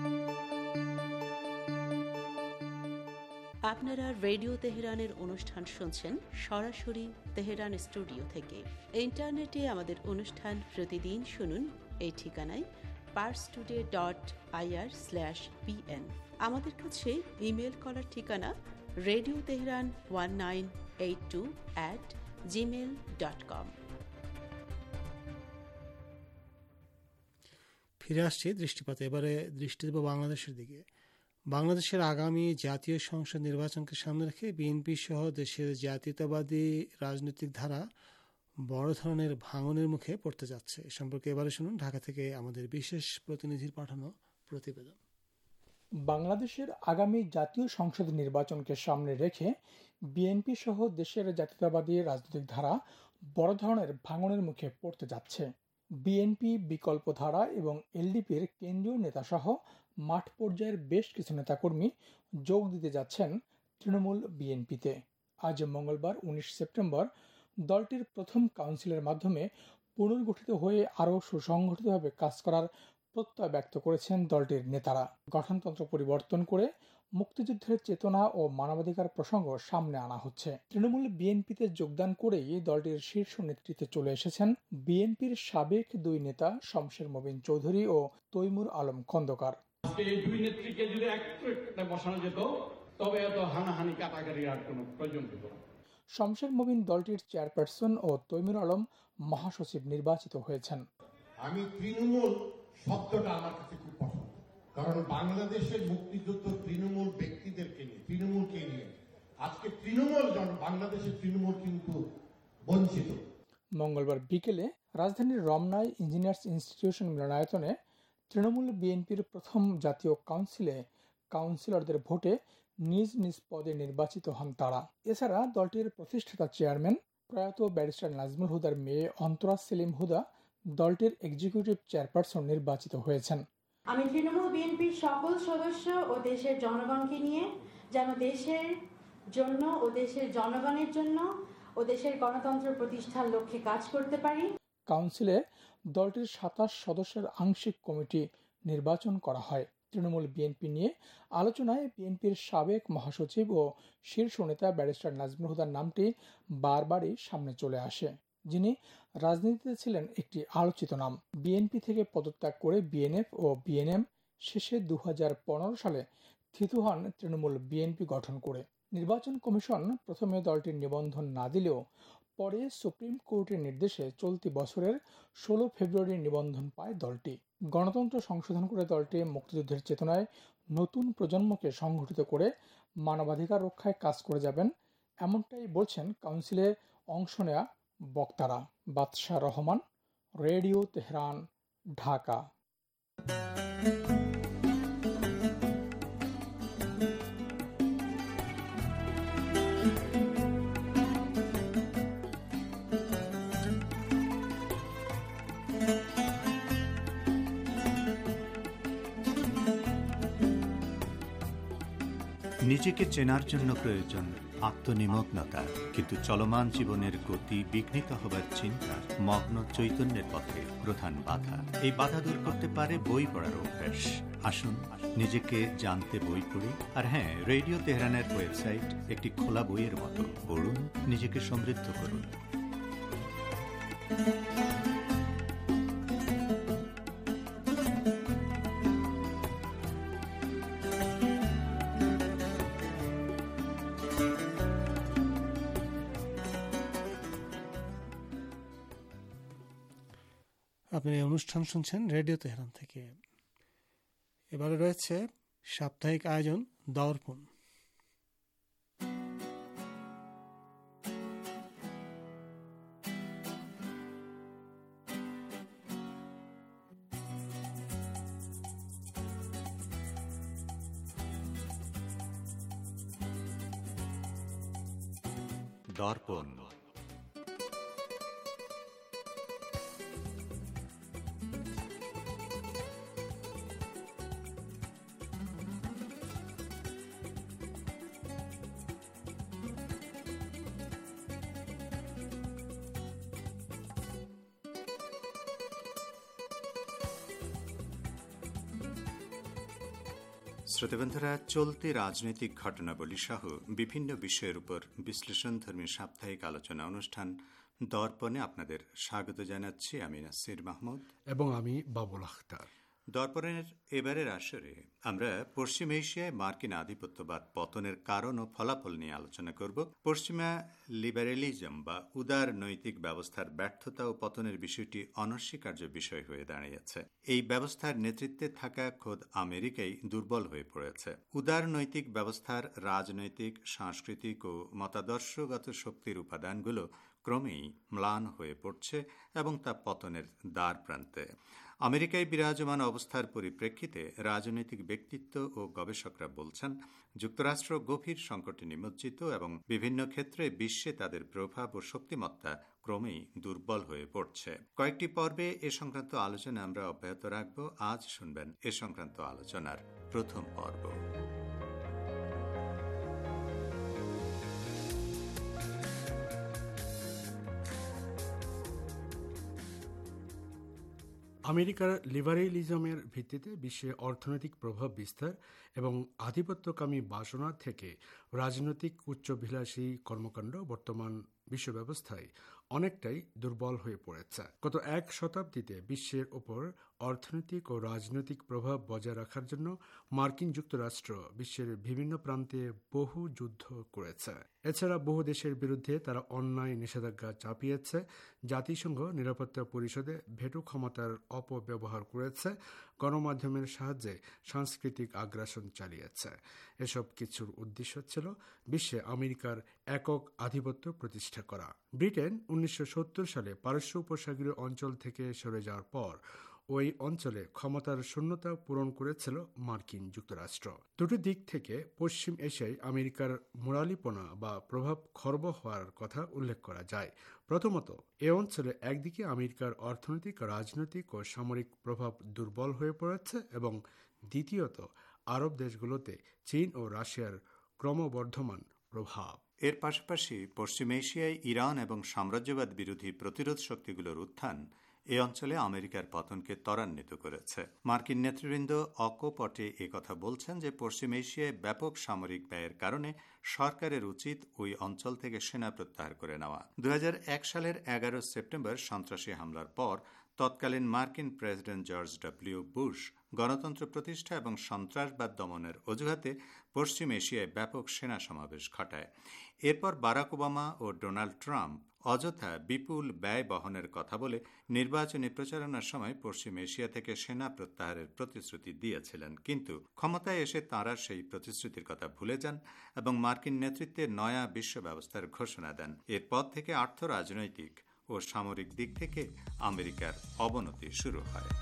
আপনারা রেডিও তেহরানের অনুষ্ঠান শুনছেন সরাসরি তেহরান স্টুডিও থেকে। ইন্টারনেটে আমাদের অনুষ্ঠান প্রতিদিন শুনুন এই ঠিকানায় Pars Today dot IR slash PN. আমাদের কাছে ইমেল করার ঠিকানা radio Tehran one nine eight two at Gmail dot com. ফিরে আসছি দৃষ্টিপাতে। এবারে দৃষ্টি দেব বাংলাদেশের দিকে। বাংলাদেশের আগামী জাতীয় সংসদ নির্বাচনকে সামনে রেখে বিএনপি সহ দেশের জাতীয়তাবাদী রাজনৈতিক ধারা বড় ধরনের ভাঙনের মুখে পড়তে যাচ্ছে। এ সম্পর্কে এবারে শুনুন ঢাকা থেকে আমাদের বিশেষ প্রতিনিধির পাঠানো প্রতিবেদন। বাংলাদেশের আগামী জাতীয় সংসদ নির্বাচনকে সামনে রেখে বিএনপি সহ দেশের জাতীয়তাবাদী রাজনৈতিক ধারা বড় ধরনের ভাঙনের মুখে পড়তে যাচ্ছে। বিএনপি, বিকল্প ধারা এবং এলডিপির কেন্দ্রীয় নেতাসহ মাঠ পর্যায়ের বেশ কিছু নেতাকর্মী যোগ দিতে যাচ্ছেন তৃণমূল বিএনপিতে। আজ মঙ্গলবার উনিশ সেপ্টেম্বর দলটির প্রথম কাউন্সিলের মাধ্যমে পুনর্গঠিত হয়ে আরও সুসংগঠিতভাবে কাজ করার প্রত্যয় ব্যক্ত করেছেন দলটির নেতারা। গঠনতন্ত্র পরিবর্তন করে মুক্তিযুদ্ধের চেতনা ও মানবাধিকার প্রসঙ্গ সামনে আনা হচ্ছে। তৃণমূল বিএনপিতে যোগদান করেই দলটির শীর্ষ নেতৃত্বে চলে এসেছেন বিএনপির সাবেক দুই নেতা শমশের মবিন চৌধুরী ও তৈমুর আলম খন্দকার। এই দুই নেত্রীকে যদি একটু বসানো যেত তবে এত হানাহানি কাটাকাটির আর কোনো প্রয়োজন ছিল না। শমশের মবিন দলটির চেয়ারপারসন ও তৈমুর আলম মহাসচিব নির্বাচিত হয়েছেন। আমি তৃণমূল শব্দটা আমার কাছে খুব পছন্দ, কারণ বাংলাদেশের মুক্তিযুদ্ধ তৃণমূল ব্যক্তিদেরকে নিয়ে, তৃণমূলকে নিয়ে। আজকে তৃণমূল বাংলাদেশের তৃণমূল কিন্তু বঞ্চিত। মঙ্গলবার বিকেলে রাজধানীর রমনায় ইঞ্জিনিয়ার্স ইনস্টিটিউশন মিলনায়তনে তৃণমূল বিএনপির প্রথম জাতীয় কাউন্সিলে কাউন্সিলরদের ভোটে নিজ নিজ পদে নির্বাচিত হন তারা। এছাড়া দলটির প্রতিষ্ঠাতা চেয়ারম্যান প্রয়াত ব্যারিস্টার নাজমুল হুদার মেয়ে অন্তরা সেলিম হুদা দলটির এক্সিকিউটিভ চেয়ারপারসন নির্বাচিত হয়েছেন। আমি তৃণমূল বিএনপির সকল সদস্য ও দেশের জনগণকে নিয়ে যেন দেশের জন্য ও দেশের জনগণের জন্য ও দেশের গণতন্ত্র প্রতিষ্ঠার লক্ষ্যে কাজ করতে পারি। কাউন্সিলে দলটির সাতাশ সদস্যের আংশিক কমিটি নির্বাচন করা হয়। তৃণমূল বিএনপি নিয়ে আলোচনায় বিএনপির সাবেক মহাসচিব ও শীর্ষ নেতা ব্যারিস্টার নাজমুল হুদার নামটি বারবারই সামনে চলে আসে, যিনি রাজনীতিতে ছিলেন একটি আলোচিত নাম। বিএনপি থেকে পদত্যাগ করে বিএনএফ ও বিএনএম শেষে দু হাজার পনেরো সালে থিতু হন তৃণমূল বিএনপি গঠন করে। নির্বাচন কমিশন প্রথমে দলটির নিবন্ধন না দিলেও পরে সুপ্রিম কোর্টের নির্দেশে চলতি বছরের ষোলো ফেব্রুয়ারি নিবন্ধন পায় দলটি। গণতন্ত্র সংশোধন করে দলটি মুক্তিযুদ্ধের চেতনায় নতুন প্রজন্মকে সংগঠিত করে মানবাধিকার রক্ষায় কাজ করে যাবেন, এমনটাই বলছেন কাউন্সিলে অংশ নেয়া বক্তারা। বাদশাহ রহমান, রেডিও তেহরান, ঢাকা। নিজেকে চেনার জন্য প্রয়োজন আত্মনিমগ্নতা, কিন্তু চলমান জীবনের গতি বিঘ্নিত হবার চিন্তা মগ্ন চৈতন্যের পথে প্রধান বাধা। এই বাধা দূর করতে পারে বই পড়ার অভ্যাস। আসুন নিজেকে জানতে বই পড়ি। আর হ্যাঁ, রেডিও তেহরানের ওয়েবসাইট একটি খোলা বইয়ের মতো। পড়ুন, নিজেকে সমৃদ্ধ করুন। আপনি এই অনুষ্ঠান শুনছেন রেডিও তেহরান থেকে। এবারে রয়েছে সাপ্তাহিক আয়োজন দর্পণ। দর্পণ শ্রোতাবন্ধুরা, চলতি রাজনৈতিক ঘটনাবলী সহ বিভিন্ন বিষয়ের উপর বিশ্লেষণধর্মী সাপ্তাহিক আলোচনা অনুষ্ঠান দর্পণে আপনাদের স্বাগত জানাচ্ছি। আমি নাসির মাহমুদ এবং আমি বাবুল আখতার। দর্পণের এবারের আসরে আমরা পশ্চিম এশিয়ায় মার্কিন আধিপত্যবাদ পতনের কারণ ও ফলাফল নিয়ে আলোচনা করব। পশ্চিমা লিবারেলিজম বা উদার নৈতিক ব্যবস্থার ব্যর্থতা ও পতনের বিষয়টি অনস্বীকার্য বিষয় হয়ে দাঁড়িয়েছে। এই ব্যবস্থার নেতৃত্বে থাকা খোদ আমেরিকাই দুর্বল হয়ে পড়েছে। উদার নৈতিক ব্যবস্থার রাজনৈতিক, সাংস্কৃতিক ও মতাদর্শগত শক্তির উপাদানগুলো ক্রমেই ম্লান হয়ে পড়ছে এবং তা পতনের দ্বার প্রান্তে। আমেরিকায় বিরাজমান অবস্থার পরিপ্রেক্ষিতে রাজনৈতিক ব্যক্তিত্ব ও গবেষকরা বলছেন, যুক্তরাষ্ট্র গভীর সংকটে নিমজ্জিত এবং বিভিন্ন ক্ষেত্রে বিশ্বে তাদের প্রভাব ও শক্তিমত্তা ক্রমেই দুর্বল হয়ে পড়ছে। কয়েকটি পর্বে এ সংক্রান্ত আলোচনা আমরা অব্যাহত রাখব। আজ শুনবেন এ সংক্রান্ত আলোচনার প্রথম পর্ব। আমেরিকার লিবারেলিজমের ভিত্তিতে বিশ্বে অর্থনৈতিক প্রভাব বিস্তার এবং আধিপত্যকামী বাসনা থেকে রাজনৈতিক উচ্চাভিলাষী কর্মকাণ্ড বর্তমান বিশ্ব ব্যবস্থায় অনেকটাই দুর্বল হয়ে পড়েছে। গত এক শতাব্দীতে বিশ্বের ওপর অর্থনৈতিক ও রাজনৈতিক প্রভাব বজায় রাখার জন্য মার্কিন যুক্তরাষ্ট্র বিশ্বের বিভিন্ন প্রান্তে বহু যুদ্ধ করেছে। এছাড়া বহু দেশের বিরুদ্ধে তারা অন্যায় নিষেধাজ্ঞা চাপিয়েছে, জাতিসংঘ নিরাপত্তা পরিষদে ভেটো ক্ষমতার অপব্যবহার করেছে, গণমাধ্যমের সাহায্যে সাংস্কৃতিক আগ্রাসন চালিয়েছে। এসব কিছুর উদ্দেশ্য ছিল বিশ্বে আমেরিকার একক আধিপত্য প্রতিষ্ঠা করা। ব্রিটেন উনিশশো সত্তর সালে পারস্য উপসাগরীয় অঞ্চল থেকে সরে যাওয়ার পর ওই অঞ্চলে ক্ষমতার শূন্যতা পূরণ করেছিল মার্কিন যুক্তরাষ্ট্র। দুটি দিক থেকে পশ্চিম এশিয়ায় আমেরিকার মোরালিপনা বা প্রভাব খর্ব হওয়ার কথা উল্লেখ করা যায়। প্রথমত, এ অঞ্চলে একদিকে আমেরিকার অর্থনৈতিক, রাজনৈতিক ও সামরিক প্রভাব দুর্বল হয়ে পড়েছে এবং দ্বিতীয়ত, আরব দেশগুলোতে চীন ও রাশিয়ার ক্রমবর্ধমান প্রভাব। এর পাশাপাশি পশ্চিম এশিয়ায় ইরান এবং সাম্রাজ্যবাদ বিরোধী প্রতিরোধ শক্তিগুলোর উত্থান এ অঞ্চলে আমেরিকার পতনকে ত্বরান্বিত করেছে। মার্কিন নেতৃবৃন্দ অকপটে একথা বলছেন যে পশ্চিম এশিয়ায় ব্যাপক সামরিক ব্যয়ের কারণে সরকারের উচিত ওই অঞ্চল থেকে সেনা প্রত্যাহার করে নেওয়া। দু হাজার এক সালের এগারো সেপ্টেম্বর সন্ত্রাসী হামলার পর তৎকালীন মার্কিন প্রেসিডেন্ট জর্জ ডব্লিউ বুশ গণতন্ত্র প্রতিষ্ঠা এবং সন্ত্রাসবাদ দমনের অজুহাতে পশ্চিম এশিয়ায় ব্যাপক সেনা সমাবেশ ঘটায়। এরপর বারাক ওবামা ও ডোনাল্ড ট্রাম্প অযথা বিপুল ব্যয় বহনের কথা বলে নির্বাচনী প্রচারণার সময় পশ্চিম এশিয়া থেকে সেনা প্রত্যাহারের প্রতিশ্রুতি দিয়েছিলেন, কিন্তু ক্ষমতায় এসে তাঁরা সেই প্রতিশ্রুতির কথা ভুলে যান এবং মার্কিন নেতৃত্বে নয়া বিশ্ব ব্যবস্থার ঘোষণা দেন। এরপর থেকে আর্থ রাজনৈতিক ও সামরিক দিক থেকে আমেরিকার অবনতি শুরু হয়।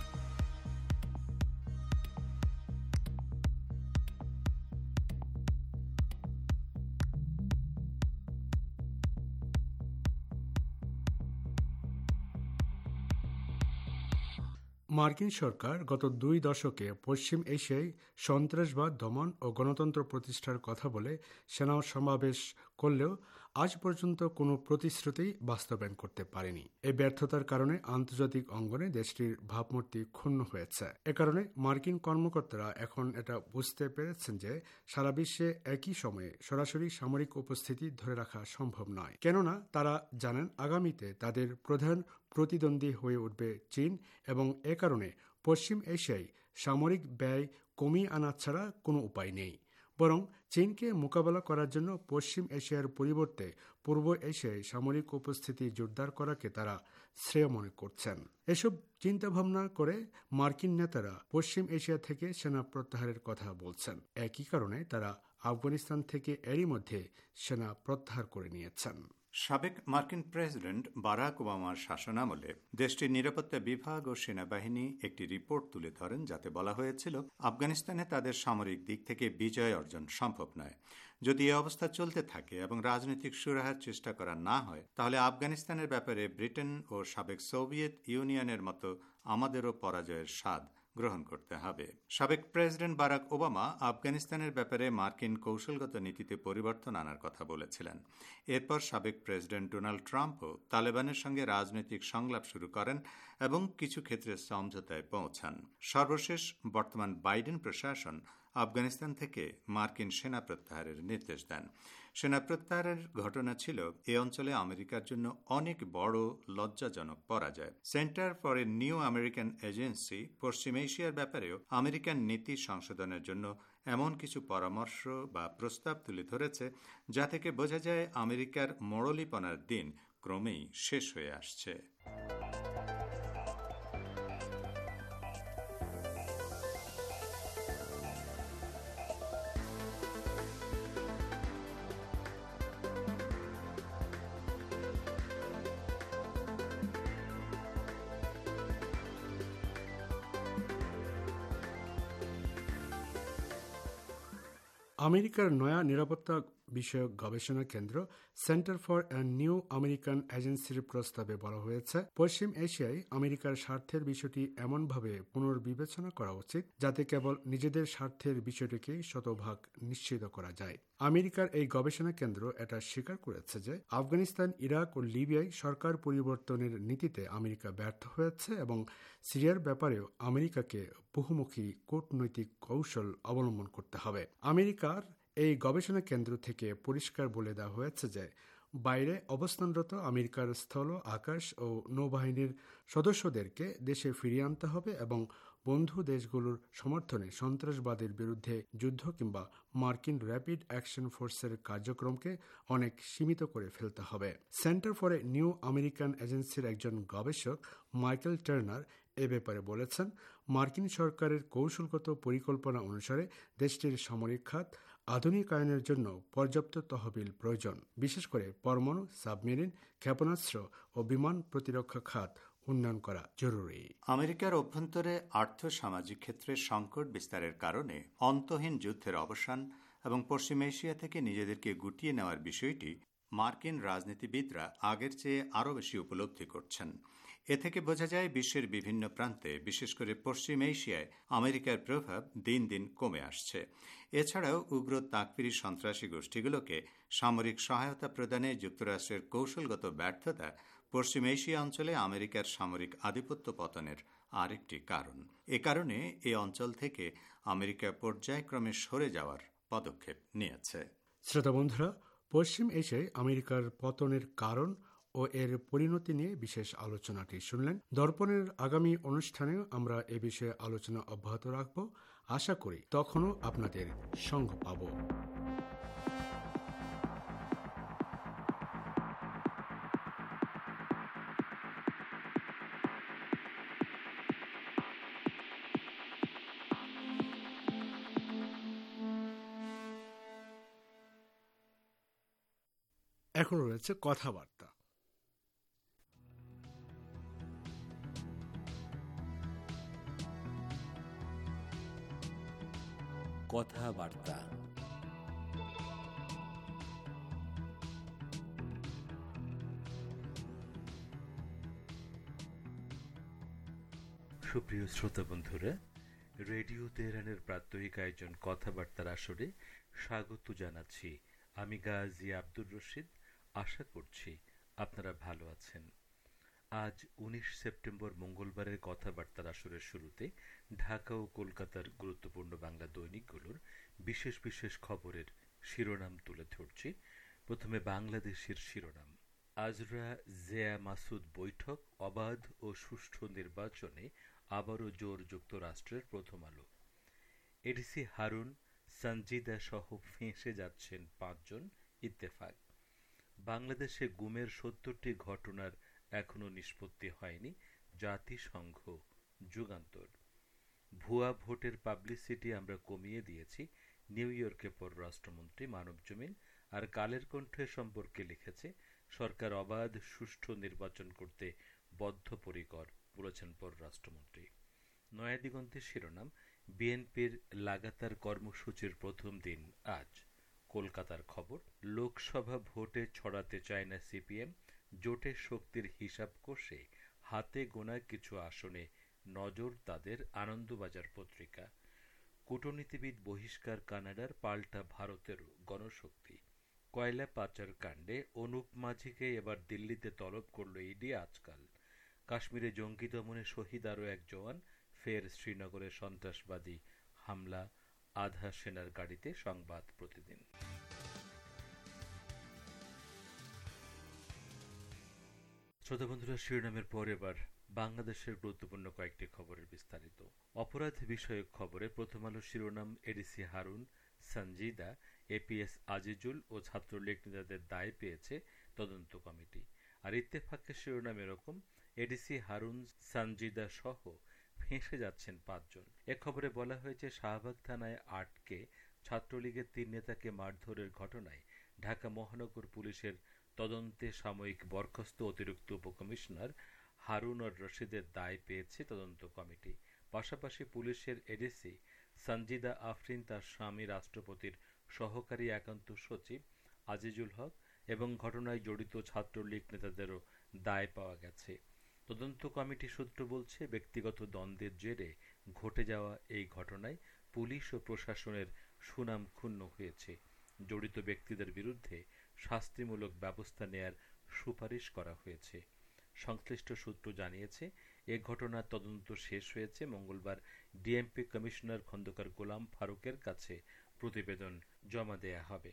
মার্কিন সরকার গত দুই দশকে পশ্চিম এশিয়ায় সন্ত্রাসবাদ দমন ও গণতন্ত্র প্রতিষ্ঠার কথা বলে সেনা সমাবেশ করলেও আজ পর্যন্ত কোনো প্রতিশ্রুতি বাস্তবায়ন করতে পারেনি। এই ব্যর্থতার কারণে আন্তর্জাতিক অঙ্গনে দেশটির ভাবমূর্তি ক্ষুণ্ণ হয়েছে। এ কারণে মার্কিন কর্মকর্তারা এখন এটা বুঝতে পেরেছেন যে সারা বিশ্বে একই সময়ে সরাসরি সামরিক উপস্থিতি ধরে রাখা সম্ভব নয়, কেননা তারা জানেন আগামীতে তাদের প্রধান প্রতিদ্বন্দ্বী হয়ে উঠবে চীন এবং এ কারণে পশ্চিম এশিয়ায় সামরিক ব্যয় কমিয়ে আনা ছাড়া কোনো উপায় নেই। বরং চীনকে মোকাবেলা করার জন্য পশ্চিম এশিয়ার পরিবর্তে পূর্ব এশিয়ায় সামরিক উপস্থিতি জোরদার করাকে তারা শ্রেয় মনে করছেন। এসব চিন্তাভাবনা করে মার্কিন নেতারা পশ্চিম এশিয়া থেকে সেনা প্রত্যাহারের কথা বলছেন। একই কারণে তারা আফগানিস্তান থেকে এরই মধ্যে সেনা প্রত্যাহার করে নিয়েছেন। সাবেক মার্কিন প্রেসিডেন্ট বারাক ওবামার শাসনামলে দেশটির নিরাপত্তা বিভাগ ও সেনাবাহিনী একটি রিপোর্ট তুলে ধরেন, যাতে বলা হয়েছিল আফগানিস্তানে তাদের সামরিক দিক থেকে বিজয় অর্জন সম্ভব নয়। যদি এ অবস্থা চলতে থাকে এবং রাজনৈতিক সুরাহার চেষ্টা করা না হয়, তাহলে আফগানিস্তানের ব্যাপারে ব্রিটেন ও সাবেক সোভিয়েত ইউনিয়নের মতো আমাদেরও পরাজয়ের স্বাদ গ্রহণ করতে হবে। সাবেক প্রেসিডেন্ট বারাক ওবামা আফগানিস্তানের ব্যাপারে মার্কিন কৌশলগত নীতিতে পরিবর্তন আনার কথা বলেছিলেন। এরপর সাবেক প্রেসিডেন্ট ডোনাল্ড ট্রাম্পও তালেবানের সঙ্গে রাজনৈতিক সংলাপ শুরু করেন এবং কিছু ক্ষেত্রে সমঝোতায় পৌঁছান। সর্বশেষ বর্তমান বাইডেন প্রশাসন আফগানিস্তান থেকে মার্কিন সেনা প্রত্যাহারের নির্দেশ দেন। সেনা প্রত্যাহারের ঘটনা ছিল এ অঞ্চলে আমেরিকার জন্য অনেক বড় লজ্জাজনক পরাজয়। Center for a new American agency পশ্চিম এশিয়ার ব্যাপারেও আমেরিকান নীতি সংশোধনের জন্য এমন কিছু পরামর্শ বা প্রস্তাব তুলে ধরেছে যা থেকে বোঝা যায় আমেরিকার মরলীপনার দিন ক্রমেই শেষ হয়ে আসছে। আমেরিকার নয়া নিরাপত্তা বিষয়ক গবেষণা কেন্দ্র center for an new American এজেন্সির প্রস্তাবে বলা হয়েছে, পশ্চিম এশিয়ায় আমেরিকার স্বার্থের বিষয়টি এমনভাবে পুনর্বিবেচনা করা উচিত যাতে কেবল নিজেদের স্বার্থের বিষয়টিকে শতভাগ নিশ্চিত করা যায়। আমেরিকার এই গবেষণা কেন্দ্র এটা স্বীকার করেছে যে আফগানিস্তান, ইরাক ও লিবিয়ায় সরকার পরিবর্তনের নীতিতে আমেরিকা ব্যর্থ হয়েছে এবং সিরিয়ার ব্যাপারেও আমেরিকাকে বহুমুখী কূটনৈতিক কৌশল অবলম্বন করতে হবে। আমেরিকার এই গবেষণা কেন্দ্র থেকে পরিষ্কার বলে দেওয়া হয়েছে যে বাইরে অবস্থানরত আমেরিকার স্থল, আকাশ ও নৌবাহিনীর সদস্যদেরকে দেশে ফিরিয়ে আনতে হবে এবং বন্ধু দেশগুলোর সমর্থনে সন্ত্রাসবাদের বিরুদ্ধে যুদ্ধ কিংবা মার্কিন র্যাপিড অ্যাকশন ফোর্সের কার্যক্রমকে অনেক সীমিত করে ফেলতে হবে। Center for a new American এজেন্সির একজন গবেষক মাইকেল টার্নার এ ব্যাপারে বলেছেন, মার্কিন সরকারের কৌশলগত পরিকল্পনা অনুসারে দেশটির সামরিক খাত আধুনিকায়নের জন্য পর্যাপ্ত তহবিল প্রয়োজন, বিশেষ করে পরমাণু, সাবমেরিন, ক্ষেপণাস্ত্র ও বিমান প্রতিরক্ষা খাত উন্নয়ন করা জরুরি। আমেরিকার অভ্যন্তরে আর্থ সামাজিক ক্ষেত্রে সংকট বিস্তারের কারণে অন্তহীন যুদ্ধের অবসান এবং পশ্চিম এশিয়া থেকে নিজেদেরকে গুটিয়ে নেওয়ার বিষয়টি মার্কিন রাজনীতিবিদরা আগের চেয়ে আরও বেশি উপলব্ধি করছেন। এ থেকে বোঝা যায় বিশ্বের বিভিন্ন প্রান্তে, বিশেষ করে পশ্চিম এশিয়ায় আমেরিকার প্রভাব দিন দিন কমে আসছে। এছাড়াও উগ্র তাকফিরি সন্ত্রাসী গোষ্ঠীগুলোকে সামরিক সহায়তা প্রদানে যুক্তরাষ্ট্রের কৌশলগত ব্যর্থতা পশ্চিম এশিয়া অঞ্চলে আমেরিকার সামরিক আধিপত্য পতনের আরেকটি কারণ। এ কারণে এ অঞ্চল থেকে আমেরিকা পর্যায়ক্রমে সরে যাওয়ার পদক্ষেপ নিয়েছে। শ্রোতা বন্ধুরা, পশ্চিম এশিয়ায় আমেরিকার পতনের কারণ ও এর পরিণতি নিয়ে বিশেষ আলোচনাটি শুনলেন। দর্পণের আগামী অনুষ্ঠানেও আমরা এ বিষয়ে আলোচনা অব্যাহত রাখব। আশা করি তখনও আপনাদের সঙ্গ পাব। এখন রয়েছে কথাবার্তা। কথাবার্তা সুপ্রিয় শ্রোতা বন্ধুরা, রেডিও তেহরানের প্রাত্যহিক আয়োজন কথাবার্তার আসরে স্বাগত জানাচ্ছি। আমি গাজী আব্দুর রশিদ। আশা করছি আপনারা ভালো আছেন। আজ উনিশ সেপ্টেম্বর মঙ্গলবারের কথাবার্তার আসরের শুরুতে ঢাকা ও কলকাতার গুরুত্বপূর্ণ বাংলা দৈনিকগুলোর বিশেষ বিশেষ খবরের শিরোনাম তুলে ধরছি। প্রথমে বাংলাদেশের শিরোনাম। আজরা জেয়া মাসুদ বৈঠক, অবাধ ও সুষ্ঠু নির্বাচনে আবারও জোর যুক্তরাষ্ট্রের। প্রথম আলো। এডিসি হারুন, সঞ্জিদা সহ ফেঁসে যাচ্ছেন পাঁচজন। ইত্তেফাক। বাংলাদেশে গুমের সত্তরটি ঘটনার এখনো নিষ্পত্তি হয়নি, জাতিসংঘ। যুগান্তর। ভুয়া ভোটের পাবলিসিটি আমরা কমিয়ে দিয়েছি, নিউ ইয়র্কে পররাষ্ট্রমন্ত্রী। মানবজমিন। আর কালের কণ্ঠে সম্পর্কে লিখেছে, সরকার অবাধ সুষ্ঠু নির্বাচন করতে বদ্ধপরিকর, বলেছেন পররাষ্ট্রমন্ত্রী। নয়াদিগন্তের শিরোনাম, বিএনপির লাগাতার কর্মসূচির প্রথম দিন আজ। কলকাতার খবর, লোকসভা ভোটে ছড়াতে চায় না সিপিএম, জোটের শক্তির হিসাব কষে হাতে গোনা কিছু আসনে নজর তাদের। আনন্দবাজার পত্রিকা। কূটনীতিবিদ বহিষ্কার কানাডার, পাল্টা ভারতেরও গণশক্তি। কয়লা পাচার কাণ্ডে অনুপ মাঝিকে এবার দিল্লিতে তলব করল ইডি আজকাল। কাশ্মীরে জঙ্গি দমনে শহীদ আরও এক জওয়ান, ফের শ্রীনগরে সন্ত্রাসবাদী হামলা আধা সেনার গাড়িতে। সংবাদ প্রতিদিন। শ্রোতা বন্ধুরা, শিরোনামের পর এবার বাংলাদেশের গুরুত্বপূর্ণ কয়েকটি খবরের বিস্তারিত। অপরাধ বিষয়ক খবরে প্রথম আলো শিরোনাম, এডিসি হারুন, সঞ্জিদা, এপিএস আজিজুল ও ছাত্রলীগ নেতাদের দায় পেয়েছে তদন্ত কমিটি। আর ইত্তেফাকের শিরোনাম এরকম, এডিসি হারুন, সঞ্জিদা সহ ফেঁসে যাচ্ছেন পাঁচজন। এ খবরে বলা হয়েছে, শাহবাগ থানায় আটকে ছাত্রলীগের তিন নেতাকে মারধরের ঘটনায় ঢাকা মহানগর পুলিশের তদন্তে সাময়িক বরখাস্ত অতিরিক্ত উপকমিশনার হারুন আর রশিদের দায় পেয়েছে তদন্ত কমিটি। পাশাপাশি পুলিশের এডিসি সঞ্জিদা আফরিন, তার স্বামী রাষ্ট্রপতির সহকারী একান্ত সচিব আজিজুল হক এবং ঘটনায় জড়িত ছাত্রলীগ নেতাদেরও দায় পাওয়া গেছে। তদন্ত কমিটি সূত্র বলছে, ব্যক্তিগত দ্বন্দ্বের জেরে ঘটে যাওয়া এই ঘটনায় পুলিশ ও প্রশাসনের সুনাম ক্ষুণ্ণ হয়েছে। জড়িত ব্যক্তিদের বিরুদ্ধে শাস্তিমূলক ব্যবস্থা নেয়ার সুপারিশ করা হয়েছে। সংশ্লিষ্ট সূত্র জানিয়েছে, এ ঘটনার তদন্ত শেষ হয়েছে। মঙ্গলবার ডিএমপি কমিশনার খন্দকার গোলাম ফারুকের কাছে প্রতিবেদন জমা দেয়া হবে।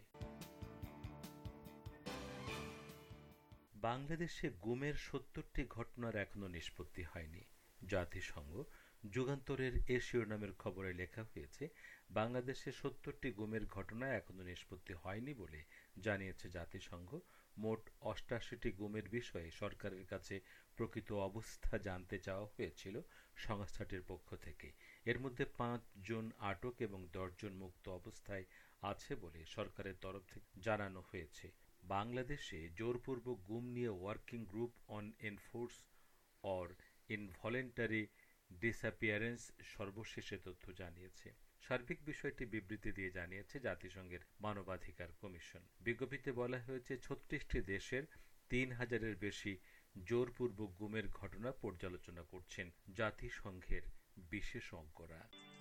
বাংলাদেশে গুমের সত্তরটি ঘটনার এখনো নিষ্পত্তি হয়নি। জাতিসংঘ যুগান্তরের এ শিরোনামের খবরে লেখা হয়েছে, বাংলাদেশে সত্তরটি গুমের ঘটনা এখনো নিষ্পত্তি হয়নি বলে জানিয়েছে জাতিসংঘ। মোট অষ্টাশিটি গুমের বিষয়ে সরকারের কাছে প্রকৃত অবস্থা জানতে চাওয়া হয়েছিল সংস্থাটির পক্ষ থেকে। এর মধ্যে পাঁচ জন আটক এবং দশজন মুক্ত অবস্থায় আছে বলে সরকারের তরফ থেকে জানানো হয়েছে। বাংলাদেশে জোরপূর্বক গুম নিয়ে working group on enforce or involuntary disappearance সর্বশেষে তথ্য জানিয়েছে। সার্বিক বিষয়টি বিবৃতি দিয়ে জানিয়েছে জাতিসংঘের মানবাধিকার কমিশন। বিজ্ঞপ্তিতে বলা হয়েছে, ছত্রিশটি দেশের তিন হাজারের বেশি জোরপূর্বক গুমের ঘটনা পর্যালোচনা করছেন জাতিসংঘের বিশেষজ্ঞরা।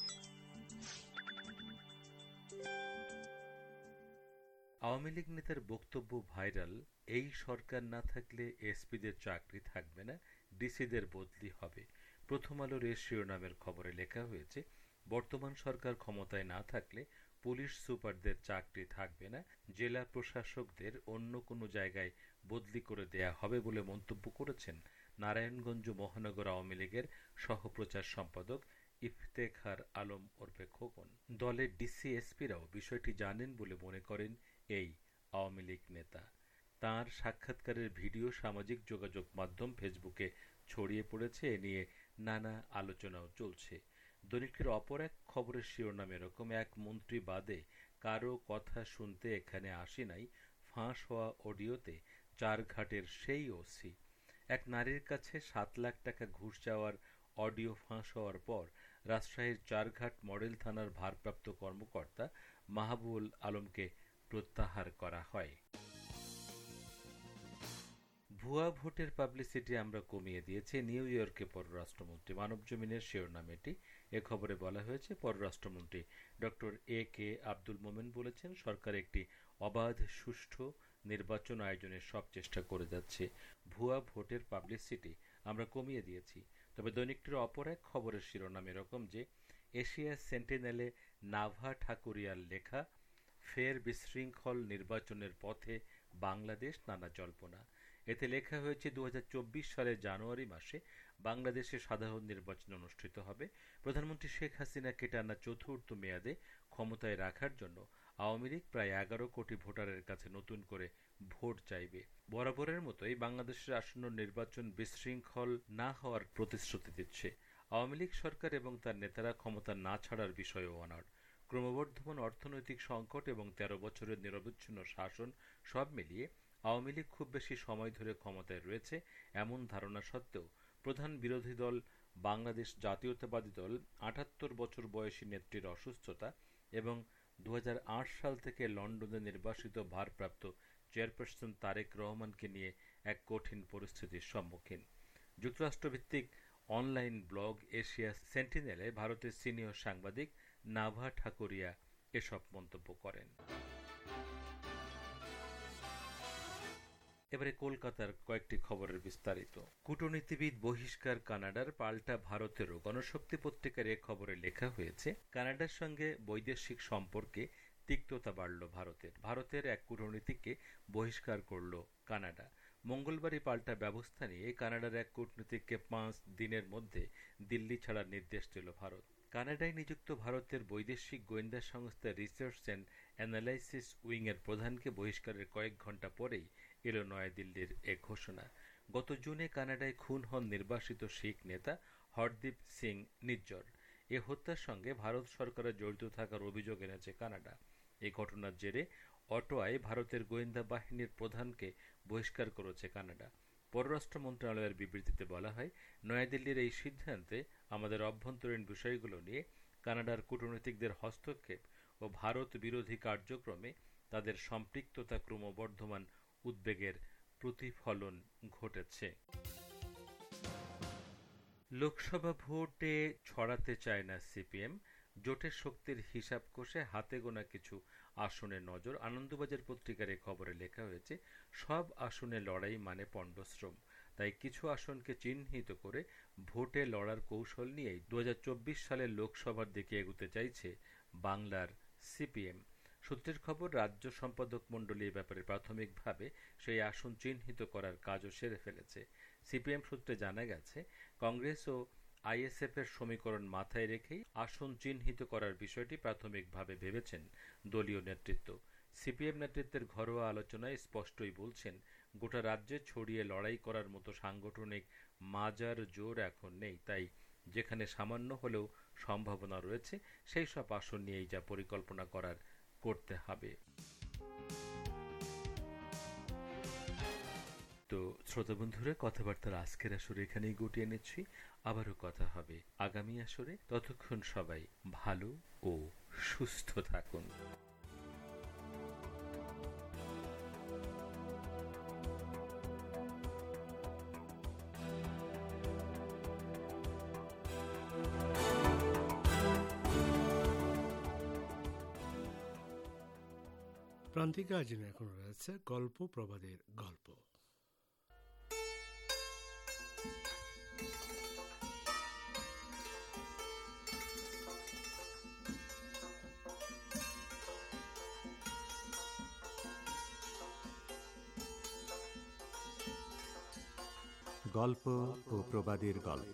আওয়ামী লীগ নেতার বক্তব্য ভাইরাল, এই সরকার না থাকলে এসপিদের চাকরি থাকবে না, ডিসিদের বদলি হবে। প্রথম আলোর এ শিরোনামের খবরে লেখা হয়েছে, বর্তমান সরকার ক্ষমতায় না থাকলে পুলিশ সুপারদের চাকরি থাকবে না, জেলা প্রশাসকদের অন্য কোনো জায়গায় বদলি করে দেয়া হবে বলে মন্তব্য করেছেন নারায়ণগঞ্জ মহানগর আওয়ামী লীগের সহপ্রচার সম্পাদক ইফতেখার আলম ওরফে খোকন। দলের ডিসি এসপিরাও বিষয়টি জানেন বলে মনে করেন এই আওয়ামী লীগ নেতা। তাঁর সাক্ষাৎকারের ভিডিও সামাজিক যোগাযোগ মাধ্যম ফেসবুকে ছড়িয়ে পড়েছে। এ নিয়ে নানা আলোচনাও চলছে। দৈনিকের অপর এক খবরের শিরোনাম এরকম, এক মন্ত্রী বাদে কারো কথা শুনতে এখানে আসি নাই, ফাঁস হওয়া অডিওতে চারঘাটের সেই ওসি। এক নারীর কাছে সাত লাখ টাকা ঘুষ চাওয়ার অডিও ফাঁস হওয়ার পর রাজশাহীর চারঘাট মডেল থানার ভারপ্রাপ্ত কর্মকর্তা মাহবুবুল আলমকে প্রত্যাহার করা হয়। ভুয়া ভোটের পাবলিসিটি আমরা কমিয়ে দিয়েছি, নিউ ইয়র্কে পররাষ্ট্রমন্ত্রী। মানবজমিনের শিরোনাম এটি। এ খবরে বলা হয়েছে, পররাষ্ট্রমন্ত্রী ডক্টর এ কে আব্দুল মোমেন বলেছেন, সরকার একটি অবাধ সুষ্ঠু নির্বাচন আয়োজনের সব চেষ্টা করে যাচ্ছে। ভুয়া ভোটের পাবলিসিটি আমরা কমিয়ে দিয়েছি। তবে দৈনিকটির অপর এক খবরের শিরোনাম এরকম যে, এশিয়া সেন্টিনেলে নাভা ঠাকুরিয়ার লেখা, ফের বিশৃঙ্খল নির্বাচনের পথে বাংলাদেশ, নানা জল্পনা। এতে লেখা হয়েছে, দু হাজার চব্বিশ সালের জানুয়ারি মাসে বাংলাদেশে সাধারণ নির্বাচন অনুষ্ঠিত হবে। প্রধানমন্ত্রী শেখ হাসিনাকে টানা চতুর্থ মেয়াদে ক্ষমতায় রাখার জন্য আওয়ামী লীগ প্রায় এগারো কোটি ভোটারের কাছে নতুন করে ভোট চাইবে। বরাবরের মতোই বাংলাদেশের আসন্ন নির্বাচন বিশৃঙ্খল না হওয়ার প্রতিশ্রুতি দিচ্ছে। আওয়ামী লীগ সরকার এবং তার নেতারা ক্ষমতা না ছাড়ার বিষয়েও অনড়। ক্রমবর্ধমান অর্থনৈতিক সংকট এবং তেরো বছরের নিরবচ্ছিন্ন শাসন সব মিলিয়ে আওয়ামী লীগ খুব বেশি সময় ধরে ক্ষমতায় রয়েছে এমন ধারণা সত্ত্বেও প্রধান বিরোধী দল বাংলাদেশ জাতীয়তাবাদী দল আটাত্তর বছর বয়সী নেত্রীর অসুস্থতা এবং দু হাজার আট সাল থেকে লন্ডনে নির্বাসিত ভারপ্রাপ্ত চেয়ারপারসন তারেক রহমানকে নিয়ে এক কঠিন পরিস্থিতির সম্মুখীন। যুক্তরাষ্ট্রভিত্তিক অনলাইন ব্লগ এশিয়া সেন্টিনেলে ভারতের সিনিয়র সাংবাদিক নাভা ঠাকুরিয়া এসব মন্তব্য করেন। এবারে কলকাতার কয়েকটি খবরের বিস্তারিত। কূটনীতিবিদ বহিষ্কার কানাডার, পাল্টা ভারতেরও। গণশক্তি পত্রিকার এ খবরে লেখা হয়েছে, কানাডার সঙ্গে বৈদেশিক সম্পর্কে তিক্ততা বাড়ল ভারতের। ভারতের এক কূটনীতিককে বহিষ্কার করল কানাডা। মঙ্গলবারই পাল্টা ব্যবস্থা নিয়ে কানাডার এক কূটনীতিককে পাঁচ দিনের মধ্যে দিল্লি ছাড়ার নির্দেশ দিল ভারত। কানাডায় নিযুক্ত ভারতের বৈদেশিক গোয়েন্দা সংস্থা রিসার্চ অ্যান্ড অ্যানালাইসিস উইং এর প্রধানকে বহিষ্কারের কয়েক ঘন্টা পরেই এলো নয়াদিল্লির এ ঘোষণা। গত জুনে কানাডায় খুন হন নির্বাসিত শিখ নেতা হরদীপ সিং নিজ্জর। এ হত্যার সঙ্গে ভারত সরকারের জড়িত থাকার অভিযোগ এনেছে কানাডা। এই ঘটনার জেরে অটোয়ায় ভারতের গোয়েন্দা বাহিনীর প্রধানকে বহিষ্কার করেছে কানাডা। পররাষ্ট্র মন্ত্রণালয়ের বিবৃতিতে বলা হয়, নয়াদিল্লির এই সিদ্ধান্তে আমাদের অভ্যন্তরীণ বিষয়গুলো নিয়ে কানাডার কূটনীতিকদের হস্তক্ষেপ ও ভারত বিরোধী কার্যক্রমে তাদের সম্পৃক্ততা ক্রমবর্ধমান উদ্বেগের প্রতিফলন ঘটেছে। লোকসভা ভোটে ছড়াতে চায় না সিপিএম। জোটের শক্তির হিসাব কষে হাতে গোনা কিছু আসনে নজর। আনন্দবাজার পত্রিকার এ খবরে লেখা হয়েছে, সব আসনে লড়াই মানে পণ্ডশ্রম। তাই কিছু আসনকে চিহ্নিত করে ভোটে লড়ার কৌশল নিয়েই দু হাজার চব্বিশ সালের লোকসভার দিকে এগুতে চাইছে বাংলার সিপিএম। সূত্রের খবর, রাজ্য সম্পাদক মণ্ডলী এ ব্যাপারে প্রাথমিকভাবে সেই আসন চিহ্নিত করার কাজও সেরে ফেলেছে। সিপিএম সূত্রে জানা গেছে, কংগ্রেস ও আইএসএফ এর সমীকরণ মাথায় রেখেই আসন চিহ্নিত করার বিষয়টি প্রাথমিকভাবে ভেবেছেন দলীয় নেতৃত্ব। সিপিএম নেতৃত্বের ঘরোয়া আলোচনায় স্পষ্টই বলছেন, গোটা রাজ্যে ছড়িয়ে লড়াই করার মতো সাংগঠনিক মাজার জোর এখন নেই। তাই যেখানে সামান্য হলেও সম্ভাবনা রয়েছে সেই সব আসন নিয়েই যা পরিকল্পনা করার করতে হবে। তো শ্রোতা বন্ধুরা, কথাবার্তার আজকের আসরে এখানেই গুটিয়ে নিচ্ছি। আবারও কথা হবে আগামী আসরে। ততক্ষণ সবাই ভালো ও সুস্থ থাকুন। প্রান্তিক আয়োজনে এখন রয়েছে গল্প প্রবাদের গল্প। গল্প ও প্রবাদের গল্প।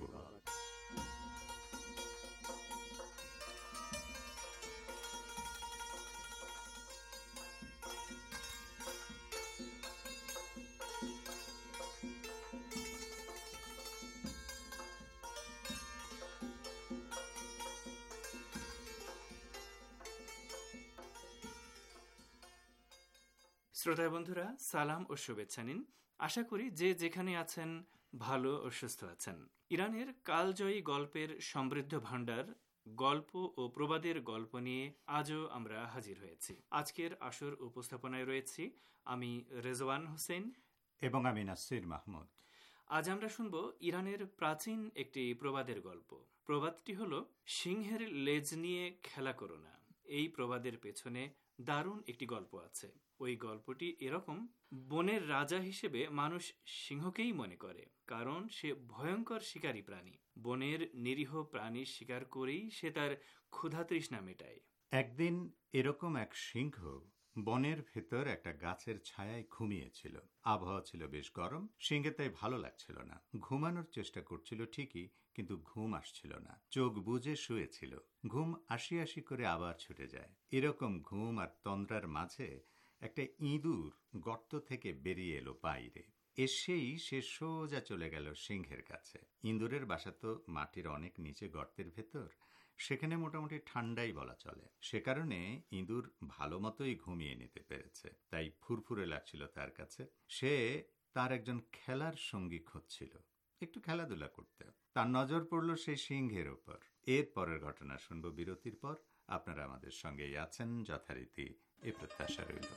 শ্রোতা বন্ধুরা, সালাম ও শুভেচ্ছা নিন। আশা করি যে যেখানে আছেন ভালো ও সুস্থ আছেন। ইরানের কালজয়ী গল্পের সমৃদ্ধ ভাণ্ডার গল্প ও প্রবাদের গল্প নিয়ে আজও আমরা হাজির হয়েছি। আজকের আসর উপস্থাপনায় রয়েছি আমি রেজওয়ান হোসেন এবং আমি নাসির মাহমুদ। আজ আমরা শুনব ইরানের প্রাচীন একটি প্রবাদের গল্প। প্রবাদটি হল, সিংহের লেজ নিয়ে খেলা করো না। এই প্রবাদের পেছনে দারুণ একটি গল্প আছে। ওই গল্পটি এরকম, বনের রাজা হিসেবে মানুষ সিংহকেই মনে করে, কারণ সে ভয়ঙ্কর শিকারী প্রাণী। বনের নিরীহ প্রাণী শিকার করেই সে তার ক্ষুধা তৃষ্ণা মেটায়। একদিন এরকম এক সিংহ বনের ভেতর একটা গাছের ছায়ায় ঘুমিয়েছিল। আবহাওয়া ছিল বেশ গরম, সিংহে তাই ভালো লাগছিল না। ঘুমানোর চেষ্টা করছিল ঠিকই, কিন্তু ঘুম আসছিল না। চোখ বুজে শুয়েছিল। ঘুম আসি আসি করে আবার ছুটে যায়। এরকম ঘুম আর তন্দ্রার মাঝে একটা ইঁদুর গর্ত থেকে বেরিয়ে এলো বাইরে। এসেই সে সোজা চলে গেল সিংহের কাছে। ইঁদুরের বাসা তো মাটির অনেক নিচে গর্তের ভেতর, সেখানে মোটামুটি ঠান্ডাই বলা চলে। সে কারণে ইঁদুর ভালো মতোই ঘুমিয়ে নিতে পেরেছে, তাই ফুরফুরে লাগছিল তার কাছে। সে তার একজন খেলার সঙ্গী খুঁজছিল, একটু খেলাধুলা করতে। তার নজর পড়ল সেই সিংহের উপর। এর পরের ঘটনা শুনব বিরতির পর। আপনারা আমাদের সঙ্গেই আছেন যথারীতি, এই প্রত্যাশা রইল।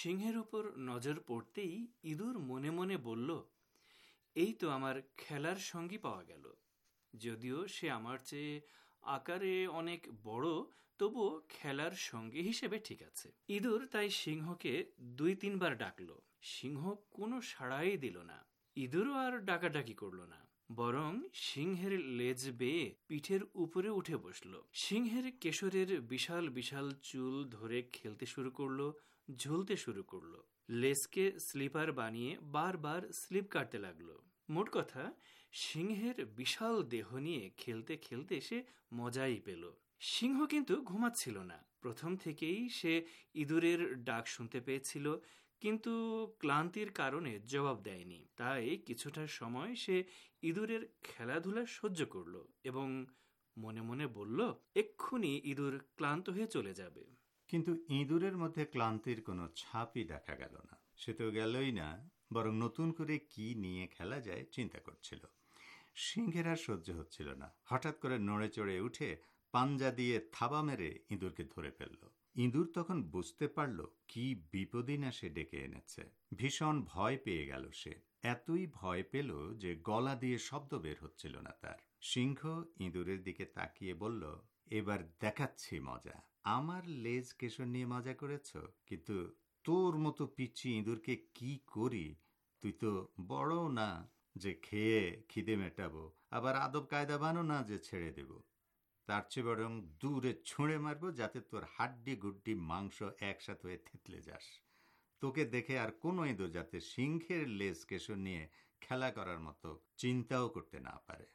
সিংহের উপর নজর পড়তেই ইঁদুর মনে মনে বলল, এই তো আমার খেলার সঙ্গী পাওয়া গেল। যদিও সে আমার চেয়ে আকারে অনেক বড়, তবুও খেলার সঙ্গী হিসেবে ঠিক আছে। ইঁদুর তাই সিংহকে দুই তিনবার ডাকল। সিংহ কোনো সাড়াই দিল না। ইঁদুরও আর ডাকাডাকি করল না, বরং সিংহের লেজ বেয়ে পিঠের উপরে উঠে বসল। সিংহের কেশরের বিশাল বিশাল চুল ধরে খেলতে শুরু করলো, ঝুলতে শুরু করলো। লেজকে স্লিপার বানিয়ে বারবার স্লিপ কাটতে লাগলো। মোট কথা, সিংহের বিশাল দেহ নিয়ে খেলতে খেলতে সে মজাই পেল। সিংহ কিন্তু ঘুমাচ্ছিল না। প্রথম থেকেই সে ইঁদুরের ডাক শুনতে পেয়েছিল, কিন্তু ক্লান্তির কারণে জবাব দেয়নি। তাই কিছুটা সময় সে ইঁদুরের খেলাধুলা সহ্য করল এবং মনে মনে বলল, এক্ষুনি ইঁদুর ক্লান্ত হয়ে চলে যাবে। কিন্তু ইঁদুরের মধ্যে ক্লান্তির কোনো ছাপই দেখা গেল না। সে তো গেলই না, বরং নতুন করে কি নিয়ে খেলা যায় চিন্তা করছিল। সিংহের আর সহ্য হচ্ছিল না। হঠাৎ করে নড়ে চড়ে উঠে পাঞ্জা দিয়ে থাবা মেরে ইঁদুরকে ধরে ফেলল। ইঁদুর তখন বুঝতে পারল কি বিপদই না সে ডেকে এনেছে। ভীষণ ভয় পেয়ে গেল সে। এতই ভয় পেল যে গলা দিয়ে শব্দ বের হচ্ছিল না তার। সিংহ ইঁদুরের দিকে তাকিয়ে বলল, এবার দেখাচ্ছি মজা। আমার লেজ কেশর নিয়ে মজা করেছ, কিন্তু তোর মতো পিচ্ছি ইঁদুরকে কি করি? তুই তো বড় না যে খেয়ে খিদে মেটাবো, আবার আদব কায়দা বানো না যে ছেড়ে দেব। তার চেয়ে বরং দূরে ছুঁড়ে মারবো, যাতে তোর হাড্ডি গুড্ডি মাংস একসাথে হয়ে থেতলে যাস। তোকে দেখে আর কোনো ইঁদুর যাতে সিংহের লেজ কেশর নিয়ে খেলা করার মতো চিন্তাও করতে না পারে।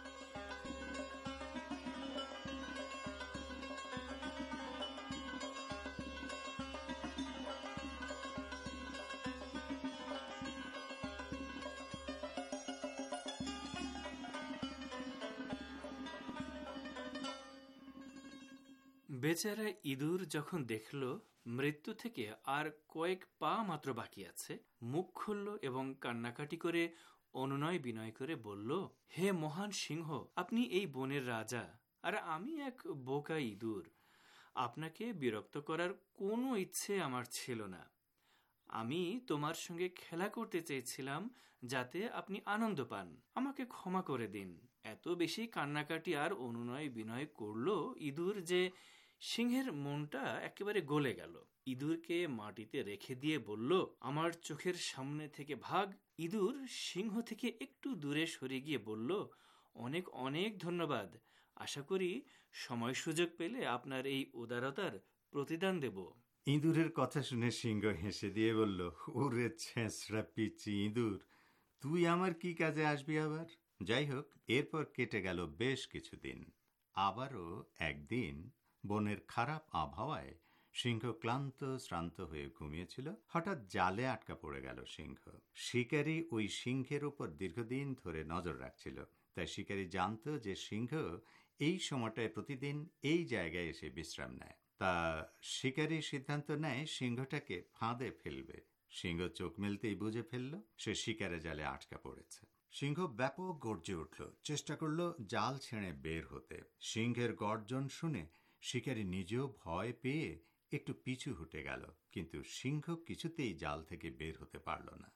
বেচারা ইঁদুর যখন দেখল মৃত্যু থেকে আর কয়েক পা মাত্র বাকি আছে, মুখ খুলল এবং কান্নাকাটি করে অনুনয় বিনয় করে বলল, হে মহান সিংহ, আপনি এই বনের রাজা, আর আমি এক বোকা ইঁদুর। আপনাকে বিরক্ত করার কোনো ইচ্ছে আমার ছিল না। আমি তোমার সঙ্গে খেলা করতে চেয়েছিলাম যাতে আপনি আনন্দ পান। আমাকে ক্ষমা করে দিন। এত বেশি কান্নাকাটি আর অনুনয় বিনয় করল ইঁদুর যে সিংহের মনটা একেবারে গলে গেল। ইঁদুরকে মাটিতে রেখে দিয়ে বলল, আমার চোখের সামনে থেকে ভাগ। ইঁদুর সিংহ থেকে একটু দূরে সরে গিয়ে বলল, অনেক অনেক ধন্যবাদ। আশা করি সময় সুযোগ পেলে আপনার এই উদারতার প্রতিদান দেব। ইঁদুরের কথা শুনে সিংহ হেসে দিয়ে বলল, ওরে ছেঁচড়া পিচ্ছি ইঁদুর, তুই আমার কি কাজে আসবি আবার? যাই হোক, এরপর কেটে গেল বেশ কিছুদিন। আবারও একদিন বনের খারাপ আবহাওয়ায় সিংহ ক্লান্ত শ্রান্ত হয়ে ঘুমিয়েছিল। হঠাৎ জালে আটকা পড়ে গেল সিংহ। শিকারী ওই সিংহের উপর দীর্ঘদিন ধরে নজর রাখছিল, তাই শিকারী জানত যে সিংহ এই সময়টায় প্রতিদিন এই জায়গায় এসে বিশ্রাম নেয়। তা শিকারী সিদ্ধান্ত নেয় সিংহটাকে ফাঁদে ফেলবে। সিংহ চোখ মেলতেই বুঝে ফেলল সে শিকারে জালে আটকা পড়েছে। সিংহ ব্যাপক গর্জে উঠল, চেষ্টা করল জাল ছেড়ে বের হতে। সিংহের গর্জন শুনে শিকারী নিজেও ভয় পেয়ে একটু পিছু হটে গেল, কিন্তু সিংহ কিছুতেই জাল থেকে বের হতে পারল না।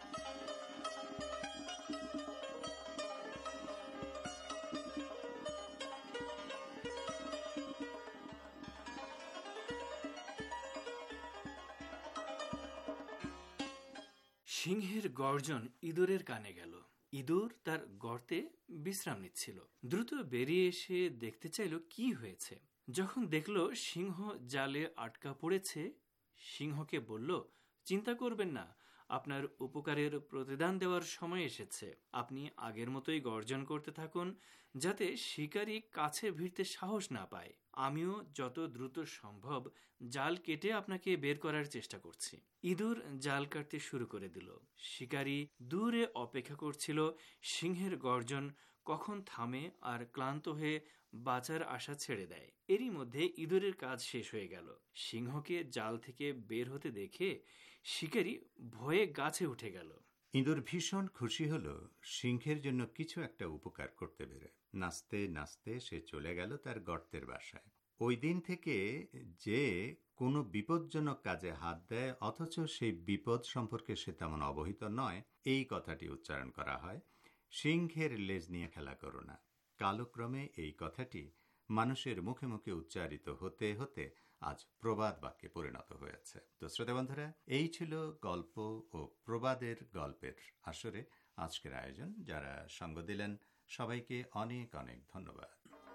সিংহের গর্জন ইঁদুরের কানে গেল। ইঁদুর তার গর্তে বিশ্রাম নিচ্ছিল। দ্রুত বেরিয়ে এসে দেখতে চাইল কি হয়েছে। যখন দেখল সিংহ জালে আটকা পড়েছে, সিংহকে বলল, চিন্তা করবেন না, আপনার উপকারের প্রতিদান দেওয়ার সময় এসেছে। আপনি আগের মতোই গর্জন করতে থাকুন, যাতে শিকারী কাছে ভিড়তে সাহস না পায়। আমিও যত দ্রুত সম্ভব জাল কেটে আপনাকে বের করার চেষ্টা করছি। ইঁদুর জাল কাটতে শুরু করে দিল। শিকারী দূরে অপেক্ষা করছিল সিংহের গর্জন কখন থামে আর ক্লান্ত হয়ে বাঁচার আশা ছেড়ে দেয়। এরই মধ্যে ইঁদুরের কাজ শেষ হয়ে গেল। সিংহকে জাল থেকে বের হতে দেখে শিকারী ভয়ে গাছে উঠে গেল। ইঁদুর ভীষণ খুশি হল সিংহের জন্য কিছু একটা উপকার করতে পেরে। নাচতে নাচতে সে চলে গেল তার গর্তের বাসায়। ওই দিন থেকে যে কোনো বিপজ্জনক কাজে হাত দেয় অথচ সেই বিপদ সম্পর্কে সে তেমন অবহিত নয়, এই কথাটি উচ্চারণ করা হয়। সিংহের লেজ নিয়ে খেলা করো না। কালক্রমে এই কথাটি মানুষের মুখে মুখে উচ্চারিত হতে হতে আজ প্রবাদ বাক্যে পরিণত হয়েছে। তো শ্রোতা বন্ধুরা, এই ছিল গল্প ও প্রবাদের গল্পের আসরে আজকের আয়োজন। যারা সঙ্গ দিলেন সবাইকে অনেক অনেক ধন্যবাদ।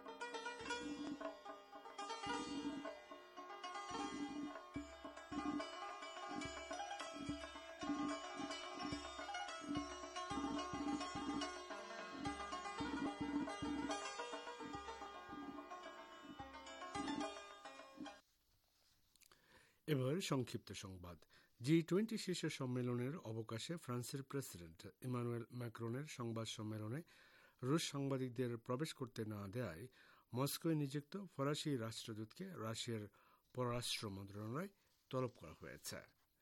এবার সংক্ষিপ্ত সংবাদ। জি টোয়েন্টি শীর্ষ সম্মেলনের অবকাশে ফ্রান্সের প্রেসিডেন্ট ইমানুয়েল ম্যাক্রনের সংবাদ সম্মেলনে রুশ সাংবাদিকদের প্রবেশ করতে না দেয়ায় মস্কোয় নিযুক্ত ফরাসি রাষ্ট্রদূতকে রাশিয়ার পররাষ্ট্র মন্ত্রণালয় তলব করা হয়েছে।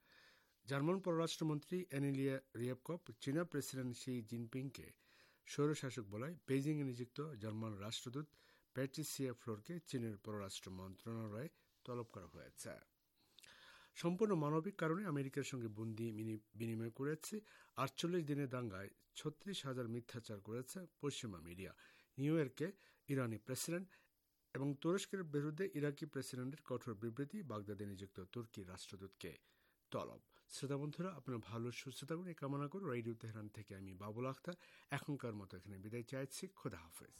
জার্মান পররাষ্ট্রমন্ত্রী এনিলিয়া রিয়েবকভ চীনা প্রেসিডেন্ট শি জিনপিংকে স্বৈরশাসক বলায় বেইজিংয়ে নিযুক্ত জার্মান রাষ্ট্রদূত প্যাট্রিসিয়া ফ্লোরকে চীনের পররাষ্ট্র মন্ত্রণালয়ে তলব করা হয়েছে। সম্পূর্ণ মানবিক কারণে আমেরিকার সঙ্গে বন্দি বিনিময় করেছে। আটচল্লিশ দিনের দাঙ্গায় ছত্রিশ হাজার মিথ্যাচার করেছে পশ্চিমা মিডিয়া। নিউ ইয়র্কে ইরানি প্রেসিডেন্ট এবং তুরস্কের বিরুদ্ধে ইরাকি প্রেসিডেন্টের কঠোর বিবৃতি, বাগদাদে নিযুক্ত তুর্কি রাষ্ট্রদূতকে তলব। শ্রোতা বন্ধুরা, আপনার ভালো সুস্থ থাকুন এই কামনা করে রেডিও তেহরান থেকে আমি বাবুল আখতার এখনকার মতো এখানে বিদায় চাইছি। খোদা হাফেজ।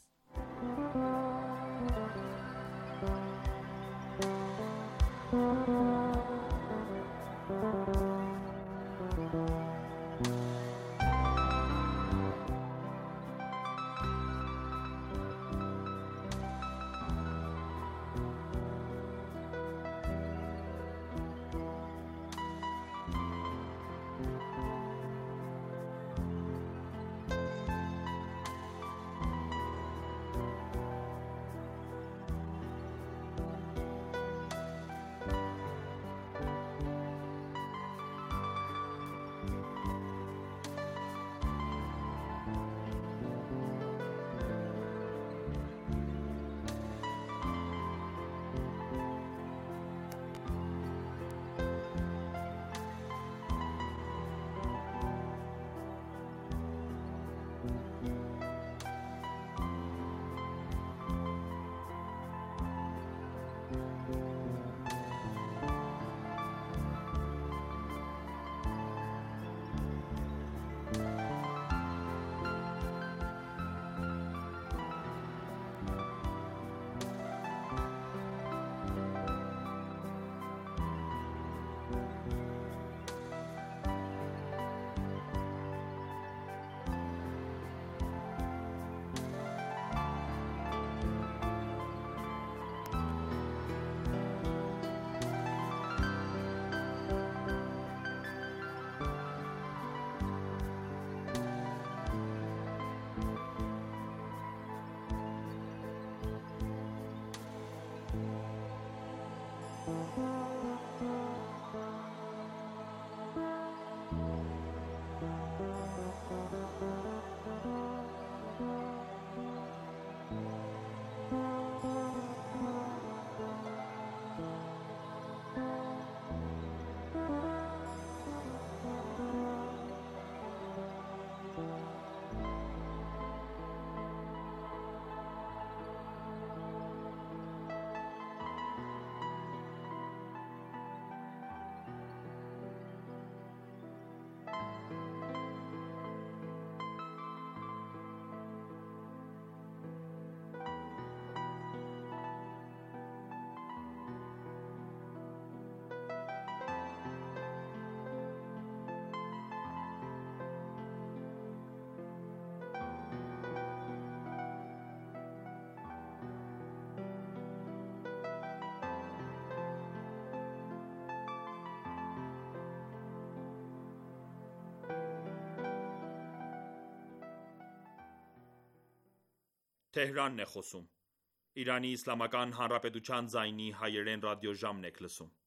Թեհրանն է խոսում։ Իրանի Իսլամական Հանրապետության ձայնի հայերեն ռադիոժամն եք լսում։